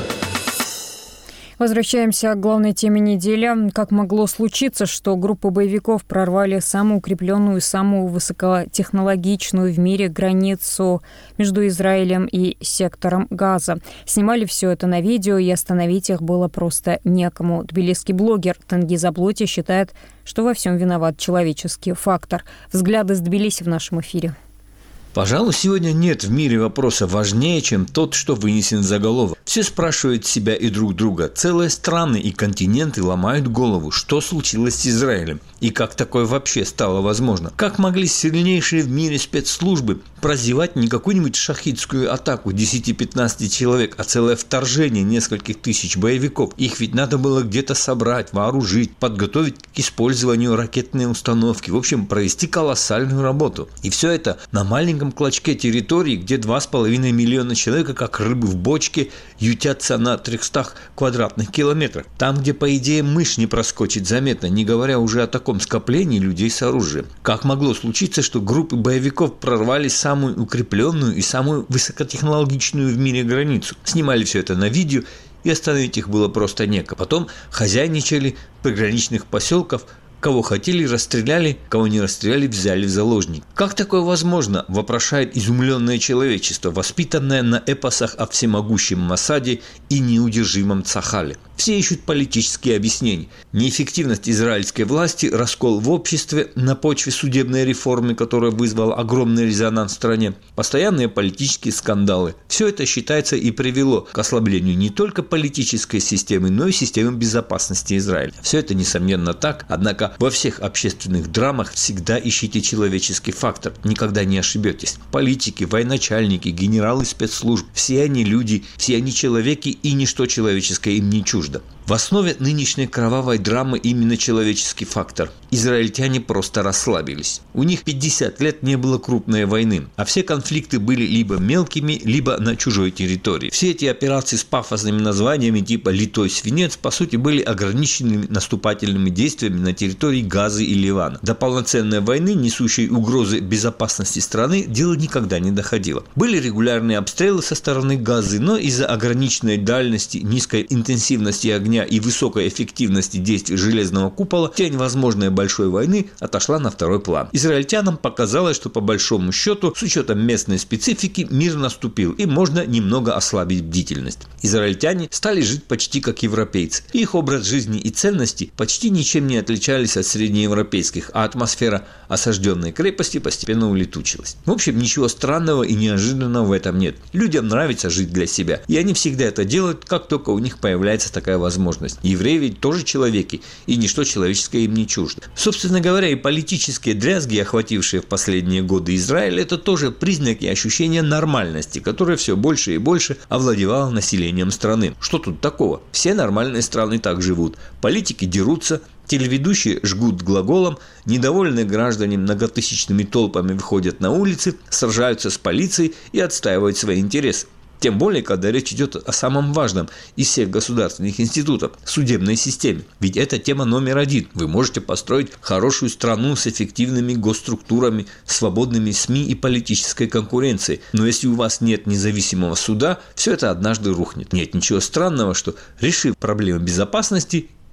Возвращаемся к главной теме недели. Как могло случиться, что группы боевиков прорвали самую укрепленную, самую высокотехнологичную в мире границу между Израилем и сектором Газа? Снимали все это на видео, и остановить их было просто некому. Тбилисский блогер Тенгиз Аблоти считает, что во всем виноват человеческий фактор. Взгляды с Тбилиси в нашем эфире. Пожалуй, сегодня нет в мире вопроса важнее, чем тот, что вынесен в заголовок. Все спрашивают себя и друг друга. Целые страны и континенты ломают голову, что случилось с Израилем и как такое вообще стало возможно. Как могли сильнейшие в мире спецслужбы прозевать не какую-нибудь шахидскую атаку 10-15 человек, а целое вторжение нескольких тысяч боевиков. Их ведь надо было где-то собрать, вооружить, подготовить к использованию ракетной установки. В общем, провести колоссальную работу. И все это на маленьком клочке территории, где 2,5 миллиона человек, как рыбы в бочке, ютятся на 300 квадратных километрах. Там, где, по идее, мышь не проскочит заметно, не говоря уже о таком скоплении людей с оружием. Как могло случиться, что группы боевиков прорвали самую укрепленную и самую высокотехнологичную в мире границу? Снимали все это на видео, и остановить их было просто некому. Потом хозяйничали в приграничных поселках. Кого хотели, расстреляли, кого не расстреляли, взяли в заложники. Как такое возможно, вопрошает изумленное человечество, воспитанное на эпосах о всемогущем Масаде и неудержимом Цахале. Все ищут политические объяснения. Неэффективность израильской власти, раскол в обществе на почве судебной реформы, которая вызвала огромный резонанс в стране, постоянные политические скандалы. Все это считается и привело к ослаблению не только политической системы, но и системы безопасности Израиля. Все это, несомненно, так, однако во всех общественных драмах всегда ищите человеческий фактор, никогда не ошибетесь. Политики, военачальники, генералы спецслужб, все они люди, все они человеки, и ничто человеческое им не чуждо. В основе нынешней кровавой драмы именно человеческий фактор. Израильтяне просто расслабились. У них 50 лет не было крупной войны, а все конфликты были либо мелкими, либо на чужой территории. Все эти операции с пафосными названиями типа «Литой свинец» по сути были ограниченными наступательными действиями на территории Газы и Ливана. До полноценной войны, несущей угрозы безопасности страны, дело никогда не доходило. Были регулярные обстрелы со стороны Газы, но из-за ограниченной дальности, низкой интенсивности огня и высокой эффективности действий железного купола, тень возможной большой войны отошла на второй план. Израильтянам показалось, что по большому счету, с учетом местной специфики, мир наступил и можно немного ослабить бдительность. Израильтяне стали жить почти как европейцы. Их образ жизни и ценности почти ничем не отличались от среднеевропейских, а атмосфера осажденной крепости постепенно улетучилась. В общем, ничего странного и неожиданного в этом нет. Людям нравится жить для себя, и они всегда это делают, как только у них появляется такая возможность. Евреи ведь тоже человеки, и ничто человеческое им не чуждо. Собственно говоря, и политические дрязги, охватившие в последние годы Израиль, это тоже признаки ощущения нормальности, которое все больше и больше овладевало населением страны. Что тут такого? Все нормальные страны так живут. Политики дерутся, телеведущие жгут глаголом, недовольные граждане многотысячными толпами выходят на улицы, сражаются с полицией и отстаивают свои интересы. Тем более, когда речь идет о самом важном из всех государственных институтов – судебной системе. Ведь это тема номер один. Вы можете построить хорошую страну с эффективными госструктурами, свободными СМИ и политической конкуренцией. Но если у вас нет независимого суда, все это однажды рухнет. Нет ничего странного, что, решив проблемы безопасности,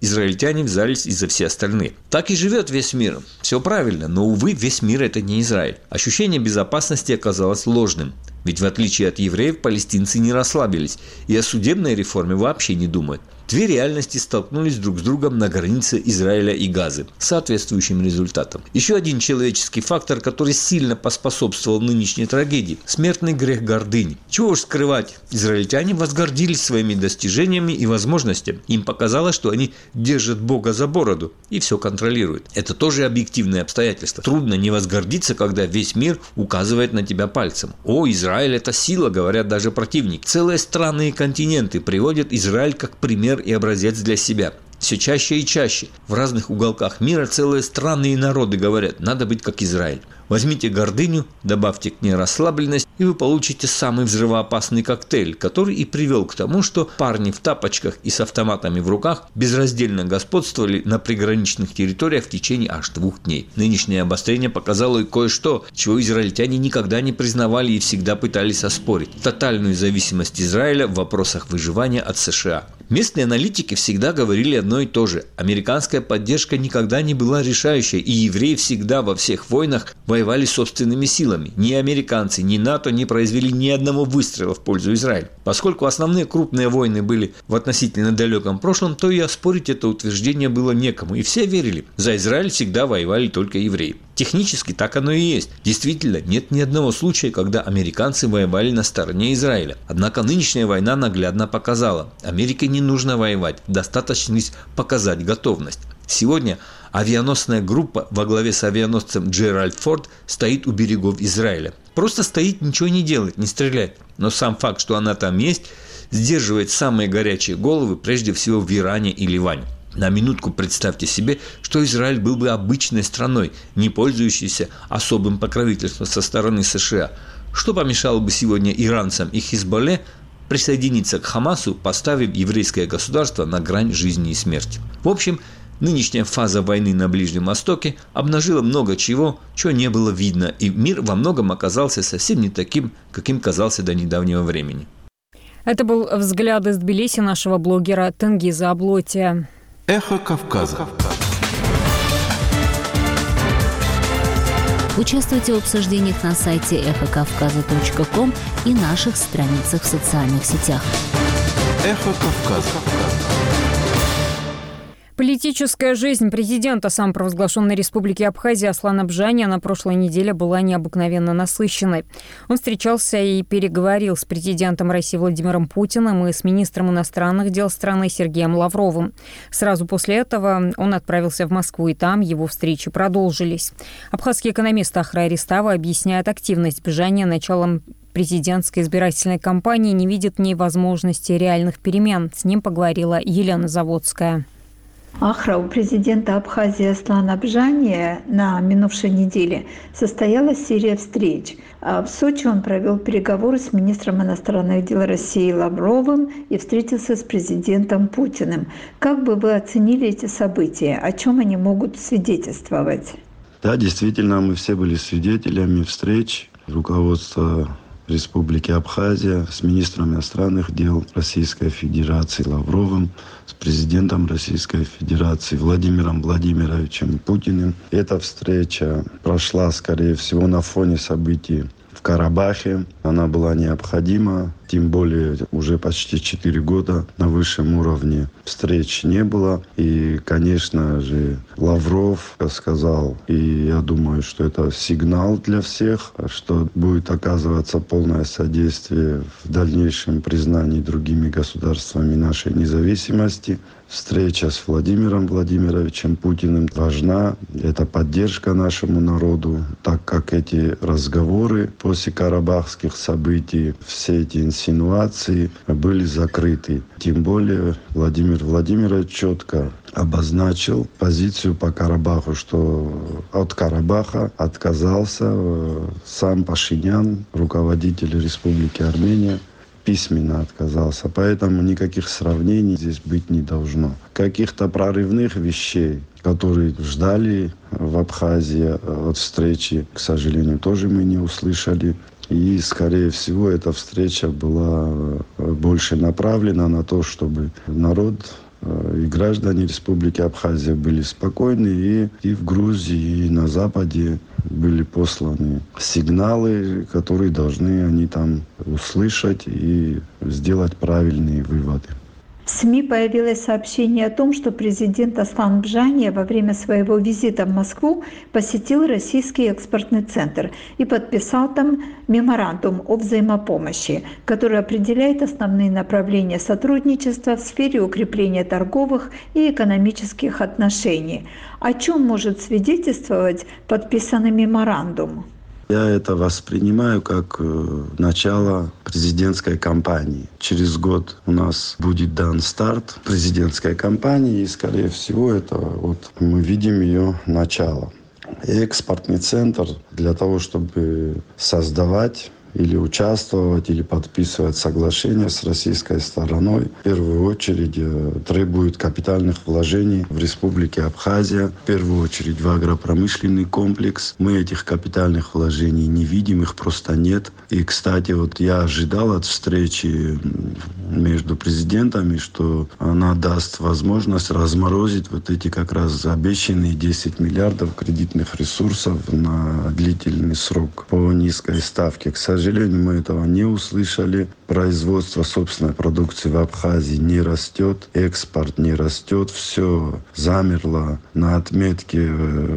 израильтяне взялись и за все остальные. Так и живет весь мир. Все правильно, но, увы, весь мир – это не Израиль. Ощущение безопасности оказалось ложным. Ведь в отличие от евреев, палестинцы не расслабились и о судебной реформе вообще не думают. Две реальности столкнулись друг с другом на границе Израиля и Газы с соответствующим результатом. Еще один человеческий фактор, который сильно поспособствовал нынешней трагедии – смертный грех гордыни. Чего уж скрывать, израильтяне возгордились своими достижениями и возможностями. Им показалось, что они держат Бога за бороду и все контролируют. Это тоже объективное обстоятельство. Трудно не возгордиться, когда весь мир указывает на тебя пальцем. О, Израиль – это сила, говорят даже противники. Целые страны и континенты приводят Израиль как пример и образец для себя. Все чаще и чаще в разных уголках мира целые страны и народы говорят: надо быть как Израиль. Возьмите гордыню, добавьте к ней расслабленность, и вы получите самый взрывоопасный коктейль, который и привел к тому, что парни в тапочках и с автоматами в руках безраздельно господствовали на приграничных территориях в течение аж 2 дней. Нынешнее обострение показало и кое-что, чего израильтяне никогда не признавали и всегда пытались оспорить – тотальную зависимость Израиля в вопросах выживания от США. Местные аналитики всегда говорили одно и то же. Американская поддержка никогда не была решающей, и евреи всегда во всех войнах воевали собственными силами. Ни американцы, ни НАТО не произвели ни одного выстрела в пользу Израиля. Поскольку основные крупные войны были в относительно далеком прошлом, то и оспорить это утверждение было некому, и все верили. За Израиль всегда воевали только евреи. Технически так оно и есть. Действительно, нет ни одного случая, когда американцы воевали на стороне Израиля. Однако нынешняя война наглядно показала: Америке не нужно воевать, достаточно лишь показать готовность. Сегодня авианосная группа во главе с авианосцем Джеральд Форд стоит у берегов Израиля. Просто стоит, ничего не делает, не стреляет. Но сам факт, что она там есть, сдерживает самые горячие головы, прежде всего в Иране и Ливане. На минутку представьте себе, что Израиль был бы обычной страной, не пользующейся особым покровительством со стороны США. Что помешало бы сегодня иранцам и Хизболле присоединиться к Хамасу, поставив еврейское государство на грань жизни и смерти? В общем, нынешняя фаза войны на Ближнем Востоке обнажила много чего не было видно, и мир во многом оказался совсем не таким, каким казался до недавнего времени. Это был взгляд из Тбилиси нашего блогера Тенгиза Аблотия. Эхо Кавказа. Участвуйте в обсуждениях на сайте эхокавказа.ком и наших страницах в социальных сетях. Эхо Кавказа. Политическая жизнь президента самопровозглашенной республики Абхазия Аслана Бжани на прошлой неделе была необыкновенно насыщенной. Он встречался и переговорил с президентом России Владимиром Путиным и с министром иностранных дел страны Сергеем Лавровым. Сразу после этого он отправился в Москву, и там его встречи продолжились. Абхазский экономист Ахрай Ристава объясняет активность Бжани началом президентской избирательной кампании, не видит в ней возможности реальных перемен. С ним поговорила Елена Заводская. Ахра, у президента Абхазии Аслана Бжани на минувшей неделе состоялась серия встреч. В Сочи он провел переговоры с министром иностранных дел России Лавровым и встретился с президентом Путиным. Как бы вы оценили эти события? О чем они могут свидетельствовать? Да, действительно, мы все были свидетелями встреч руководства Республики Абхазия с министром иностранных дел Российской Федерации Лавровым, с президентом Российской Федерации Владимиром Владимировичем Путиным. Эта встреча прошла, скорее всего, на фоне событий в Карабахе. Она была необходима, тем более уже почти 4 года на высшем уровне встреч не было. И, конечно же, Лавров сказал, и я думаю, что это сигнал для всех, что будет оказываться полное содействие в дальнейшем признании другими государствами нашей независимости. Встреча с Владимиром Владимировичем Путиным важна. Это поддержка нашему народу, так как эти разговоры после карабахских событий, все эти инсинуации были закрыты. Тем более Владимир Владимирович четко обозначил позицию по Карабаху, что от Карабаха отказался сам Пашинян, руководитель Республики Армения, письменно отказался. Поэтому никаких сравнений здесь быть не должно. Каких-то прорывных вещей, которые ждали в Абхазии от встречи, к сожалению, тоже мы не услышали. И, скорее всего, эта встреча была больше направлена на то, чтобы народ и граждане Республики Абхазия были спокойны, и в Грузии, и на Западе были посланы сигналы, которые должны они там услышать и сделать правильные выводы. В СМИ появилось сообщение о том, что президент Аслан Бжания во время своего визита в Москву посетил Российский экспортный центр и подписал там меморандум о взаимопомощи, который определяет основные направления сотрудничества в сфере укрепления торговых и экономических отношений. О чем может свидетельствовать подписанный меморандум? Я это воспринимаю как начало президентской кампании. Через год у нас будет дан старт президентской кампании, и, скорее всего, это вот мы видим ее начало. Экспортный центр для того, чтобы создавать или участвовать, или подписывать соглашения с российской стороной, в первую очередь требует капитальных вложений в Республике Абхазия, в первую очередь в агропромышленный комплекс. Мы этих капитальных вложений не видим, их просто нет. И, кстати, вот я ожидал от встречи между президентами, что она даст возможность разморозить вот эти как раз обещанные 10 миллиардов кредитных ресурсов на длительный срок по низкой ставке. К сожалению, мы этого не услышали. Производство собственной продукции в Абхазии не растет, экспорт не растет, все замерло на отметке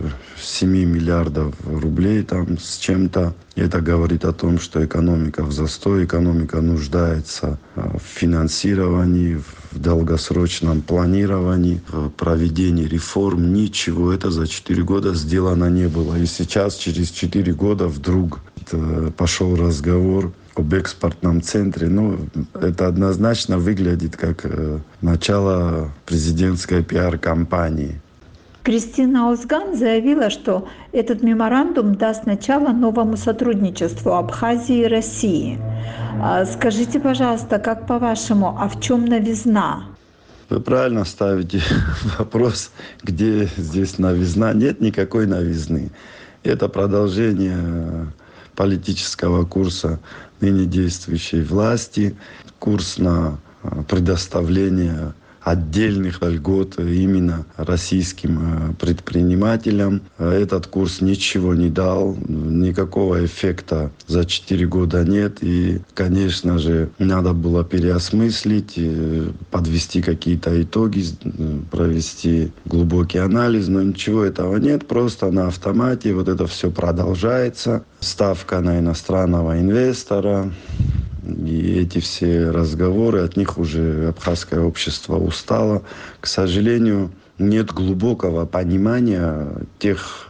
7 миллиардов рублей там с чем-то. Это говорит о том, что экономика в застой, экономика нуждается в финансировании, в долгосрочном планировании, в проведении реформ. Ничего это за 4 года сделано не было. И сейчас, через 4 года, вдруг пошел разговор об экспортном центре. Это однозначно выглядит как начало президентской пиар-кампании. Кристина Озган заявила, что этот меморандум даст начало новому сотрудничеству Абхазии и России. Скажите, пожалуйста, как по-вашему, а в чем новизна? Вы правильно ставите вопрос, где здесь новизна. Нет никакой новизны. Это продолжение политического курса ныне действующей власти, курс на предоставление отдельных льгот именно российским предпринимателям. Этот курс ничего не дал, никакого эффекта за 4 года нет. И, конечно же, надо было переосмыслить, подвести какие-то итоги, провести глубокий анализ, но ничего этого нет. Просто на автомате вот это все продолжается. Ставка на иностранного инвестора. И эти все разговоры, от них уже абхазское общество устало. К сожалению, нет глубокого понимания тех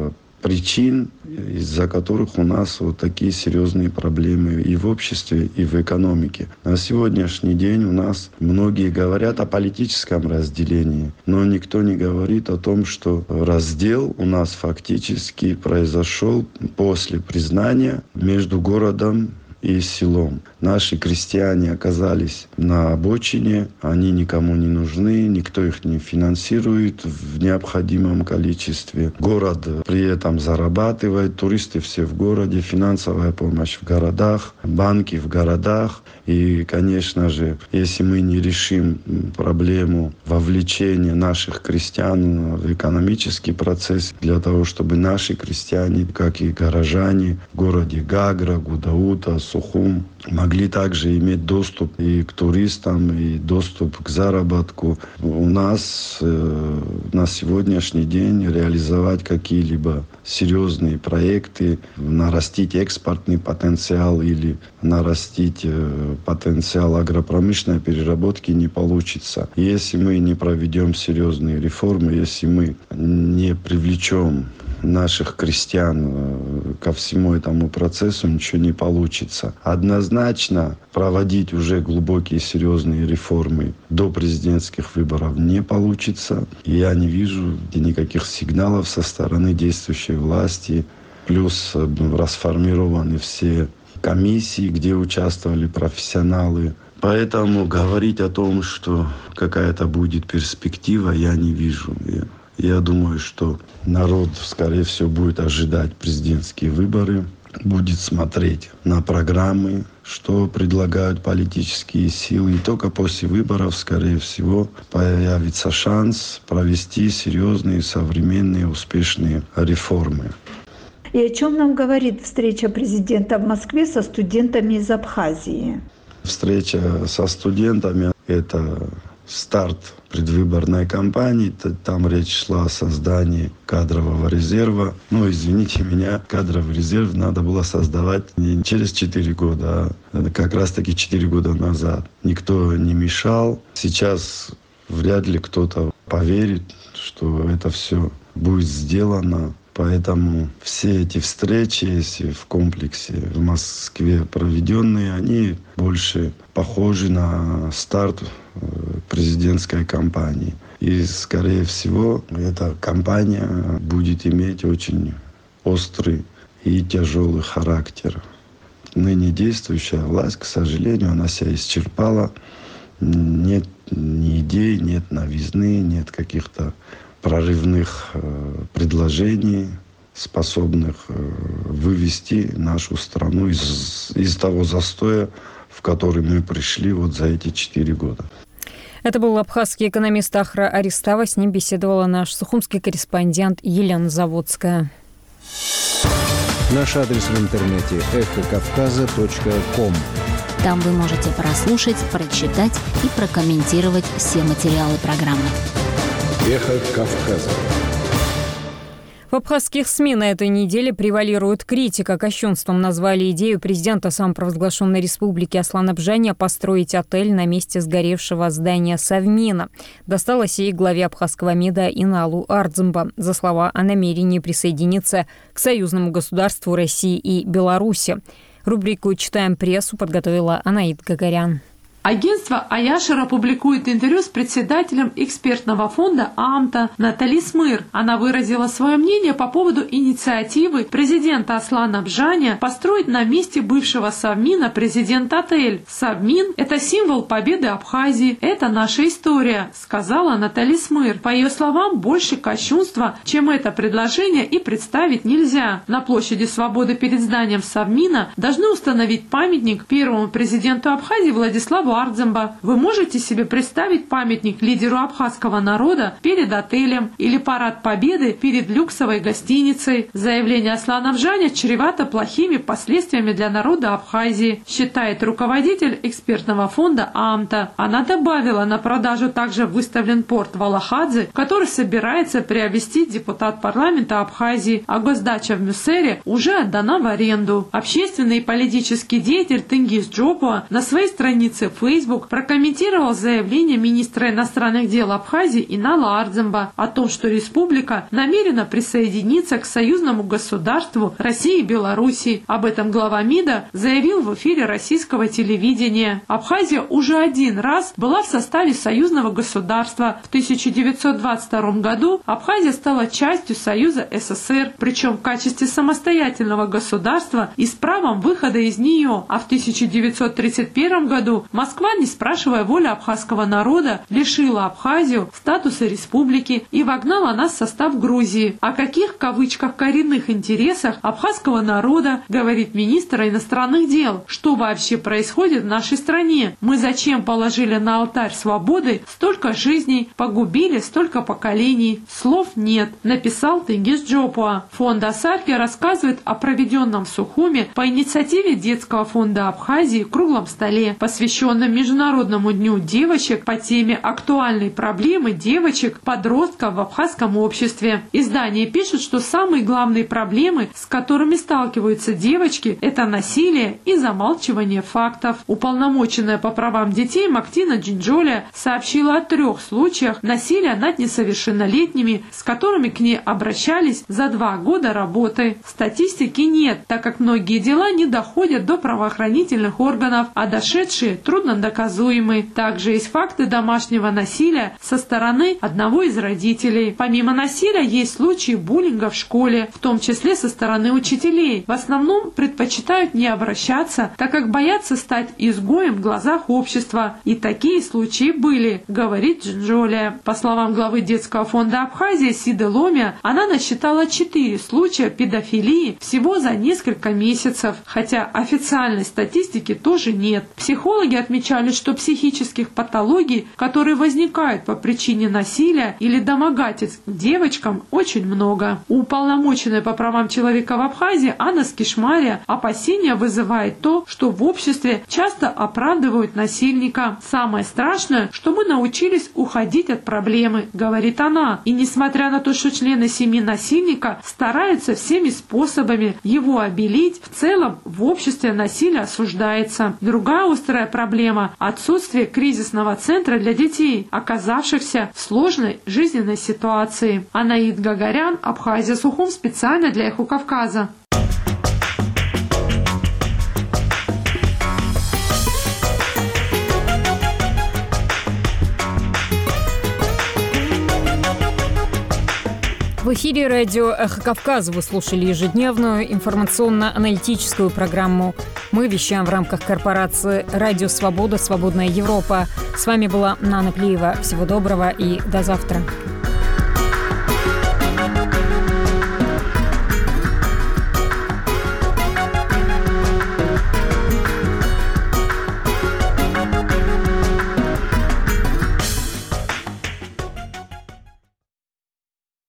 причин, из-за которых у нас вот такие серьезные проблемы и в обществе, и в экономике. На сегодняшний день у нас многие говорят о политическом разделении, но никто не говорит о том, что раздел у нас фактически произошел после признания между городом и селом. Наши крестьяне оказались на обочине, они никому не нужны, никто их не финансирует в необходимом количестве. Город при этом зарабатывает, туристы все в городе, финансовая помощь в городах, банки в городах. И, конечно же, если мы не решим проблему вовлечения наших крестьян в экономический процесс, для того, чтобы наши крестьяне, как и горожане в городе Гагра, Гудаута, Сухум, могли также иметь доступ и к туристам, и доступ к заработку. У нас на сегодняшний день реализовать какие-либо серьезные проекты, нарастить экспортный потенциал или нарастить потенциал агропромышленной переработки не получится. Если мы не проведем серьезные реформы, если мы не привлечем наших крестьян ко всему этому процессу, ничего не получится. Однозначно проводить уже глубокие серьезные реформы до президентских выборов не получится. И я не вижу никаких сигналов со стороны действующей власти. Плюс расформированы все комиссии, где участвовали профессионалы. Поэтому говорить о том, что какая-то будет перспектива, я не вижу. Я думаю, что народ, скорее всего, будет ожидать президентские выборы. будет смотреть на программы, что предлагают политические силы. И только после выборов, скорее всего, появится шанс провести серьезные, современные, успешные реформы. И о чем нам говорит встреча президента в Москве со студентами из Абхазии? Встреча со студентами – это старт предвыборной кампании. Там речь шла о создании кадрового резерва. Но, извините меня, кадровый резерв надо было создавать не через 4 года, а как раз-таки 4 года назад. Никто не мешал. Сейчас вряд ли кто-то поверит, что это все будет сделано. Поэтому все эти встречи, если в комплексе в Москве проведенные, они больше похожи на старт президентской кампании. И, скорее всего, эта кампания будет иметь очень острый и тяжелый характер. Ныне действующая власть, к сожалению, она себя исчерпала. Нет ни идей, нет новизны, нет каких-то прорывных предложений, способных вывести нашу страну из того застоя, в который мы пришли вот за эти 4 года. Это был абхазский экономист Ахра Аристава. С ним беседовала наш сухумский корреспондент Елена Заводская. Наш адрес в интернете эхокавказа.ком. Там вы можете прослушать, прочитать и прокомментировать все материалы программы. Эхо Кавказа. В абхазских СМИ на этой неделе превалирует критика. Кощунством назвали идею президента самопровозглашенной республики Аслан-Абжани построить отель на месте сгоревшего здания Совмина. Досталось и главе абхазского МИДа Иналу Ардзымба за слова о намерении присоединиться к союзному государству России и Беларуси. Рубрику «Читаем прессу» подготовила Анаид Гагарян. Агентство Аяшера публикует интервью с председателем экспертного фонда АМТА Натали Смыр. Она выразила свое мнение по поводу инициативы президента Аслана Абжани построить на месте бывшего Совмина президент-отель. Совмин – это символ победы Абхазии, это наша история, сказала Натали Смыр. По ее словам, больше кощунства, чем это предложение, и представить нельзя. На площади Свободы перед зданием Совмина должны установить памятник первому президенту Абхазии Владиславу Ардзымба. Вы можете себе представить памятник лидеру абхазского народа перед отелем или парад победы перед люксовой гостиницей? Заявление Аслана Абжани чревато плохими последствиями для народа Абхазии, считает руководитель экспертного фонда АМТА. Она добавила, на продажу также выставлен порт Валахадзе, который собирается приобрести депутат парламента Абхазии, а госдача в Мюссере уже отдана в аренду. Общественный и политический деятель Тенгиз Джопуа на своей странице Facebook прокомментировал заявление министра иностранных дел Абхазии Инала Ардзымба о том, что республика намерена присоединиться к союзному государству России и Беларуси. Об этом глава МИДа заявил в эфире российского телевидения. Абхазия уже один раз была в составе союзного государства. В 1922 году Абхазия стала частью Союза СССР, причем в качестве самостоятельного государства и с правом выхода из нее. А в 1931 году Москва, не спрашивая воли абхазского народа, лишила Абхазию статуса республики и вогнала нас в состав Грузии. О каких, в кавычках, коренных интересах абхазского народа говорит министр иностранных дел? Что вообще происходит в нашей стране? Мы зачем положили на алтарь свободы столько жизней, погубили столько поколений? Слов нет, написал Тенгиз Джопуа. Фонд Асальки рассказывает о проведенном в Сухуме по инициативе детского фонда Абхазии круглом столе, посвященном Международному дню девочек по теме актуальной проблемы девочек-подростков в абхазском обществе. Издание пишет, что самые главные проблемы, с которыми сталкиваются девочки, это насилие и замалчивание фактов. Уполномоченная по правам детей Мактина Джинджоля сообщила о 3 случаях насилия над несовершеннолетними, с которыми к ней обращались за 2 года работы. Статистики нет, так как многие дела не доходят до правоохранительных органов, а дошедшие трудно трудно доказуемы. Также есть факты домашнего насилия со стороны одного из родителей. Помимо насилия есть случаи буллинга в школе, в том числе со стороны учителей. В основном предпочитают не обращаться, так как боятся стать изгоем в глазах общества. И такие случаи были, говорит Джинджоля. По словам главы детского фонда Абхазии Сиды Ломя, она насчитала 4 случая педофилии всего за несколько месяцев, хотя официальной статистики тоже нет. Психологи отмечали, что психических патологий, которые возникают по причине насилия или домогательств к девочкам, очень много. У уполномоченной по правам человека в Абхазии Анна Скишмария опасения вызывает то, что в обществе часто оправдывают насильника. Самое страшное, что мы научились уходить от проблемы, говорит она. И несмотря на то, что члены семьи насильника стараются всеми способами его обелить, в целом в обществе насилие осуждается. Другая острая проблема – отсутствие кризисного центра для детей, оказавшихся в сложной жизненной ситуации. Анаид Гагарян, Абхазия, Сухум, специально для Эхо Кавказа. В эфире радио «Эхо Кавказа» вы слушали ежедневную информационно-аналитическую программу. Мы вещаем в рамках корпорации «Радио Свобода. Свободная Европа». С вами была Нана Плиева. Всего доброго и до завтра.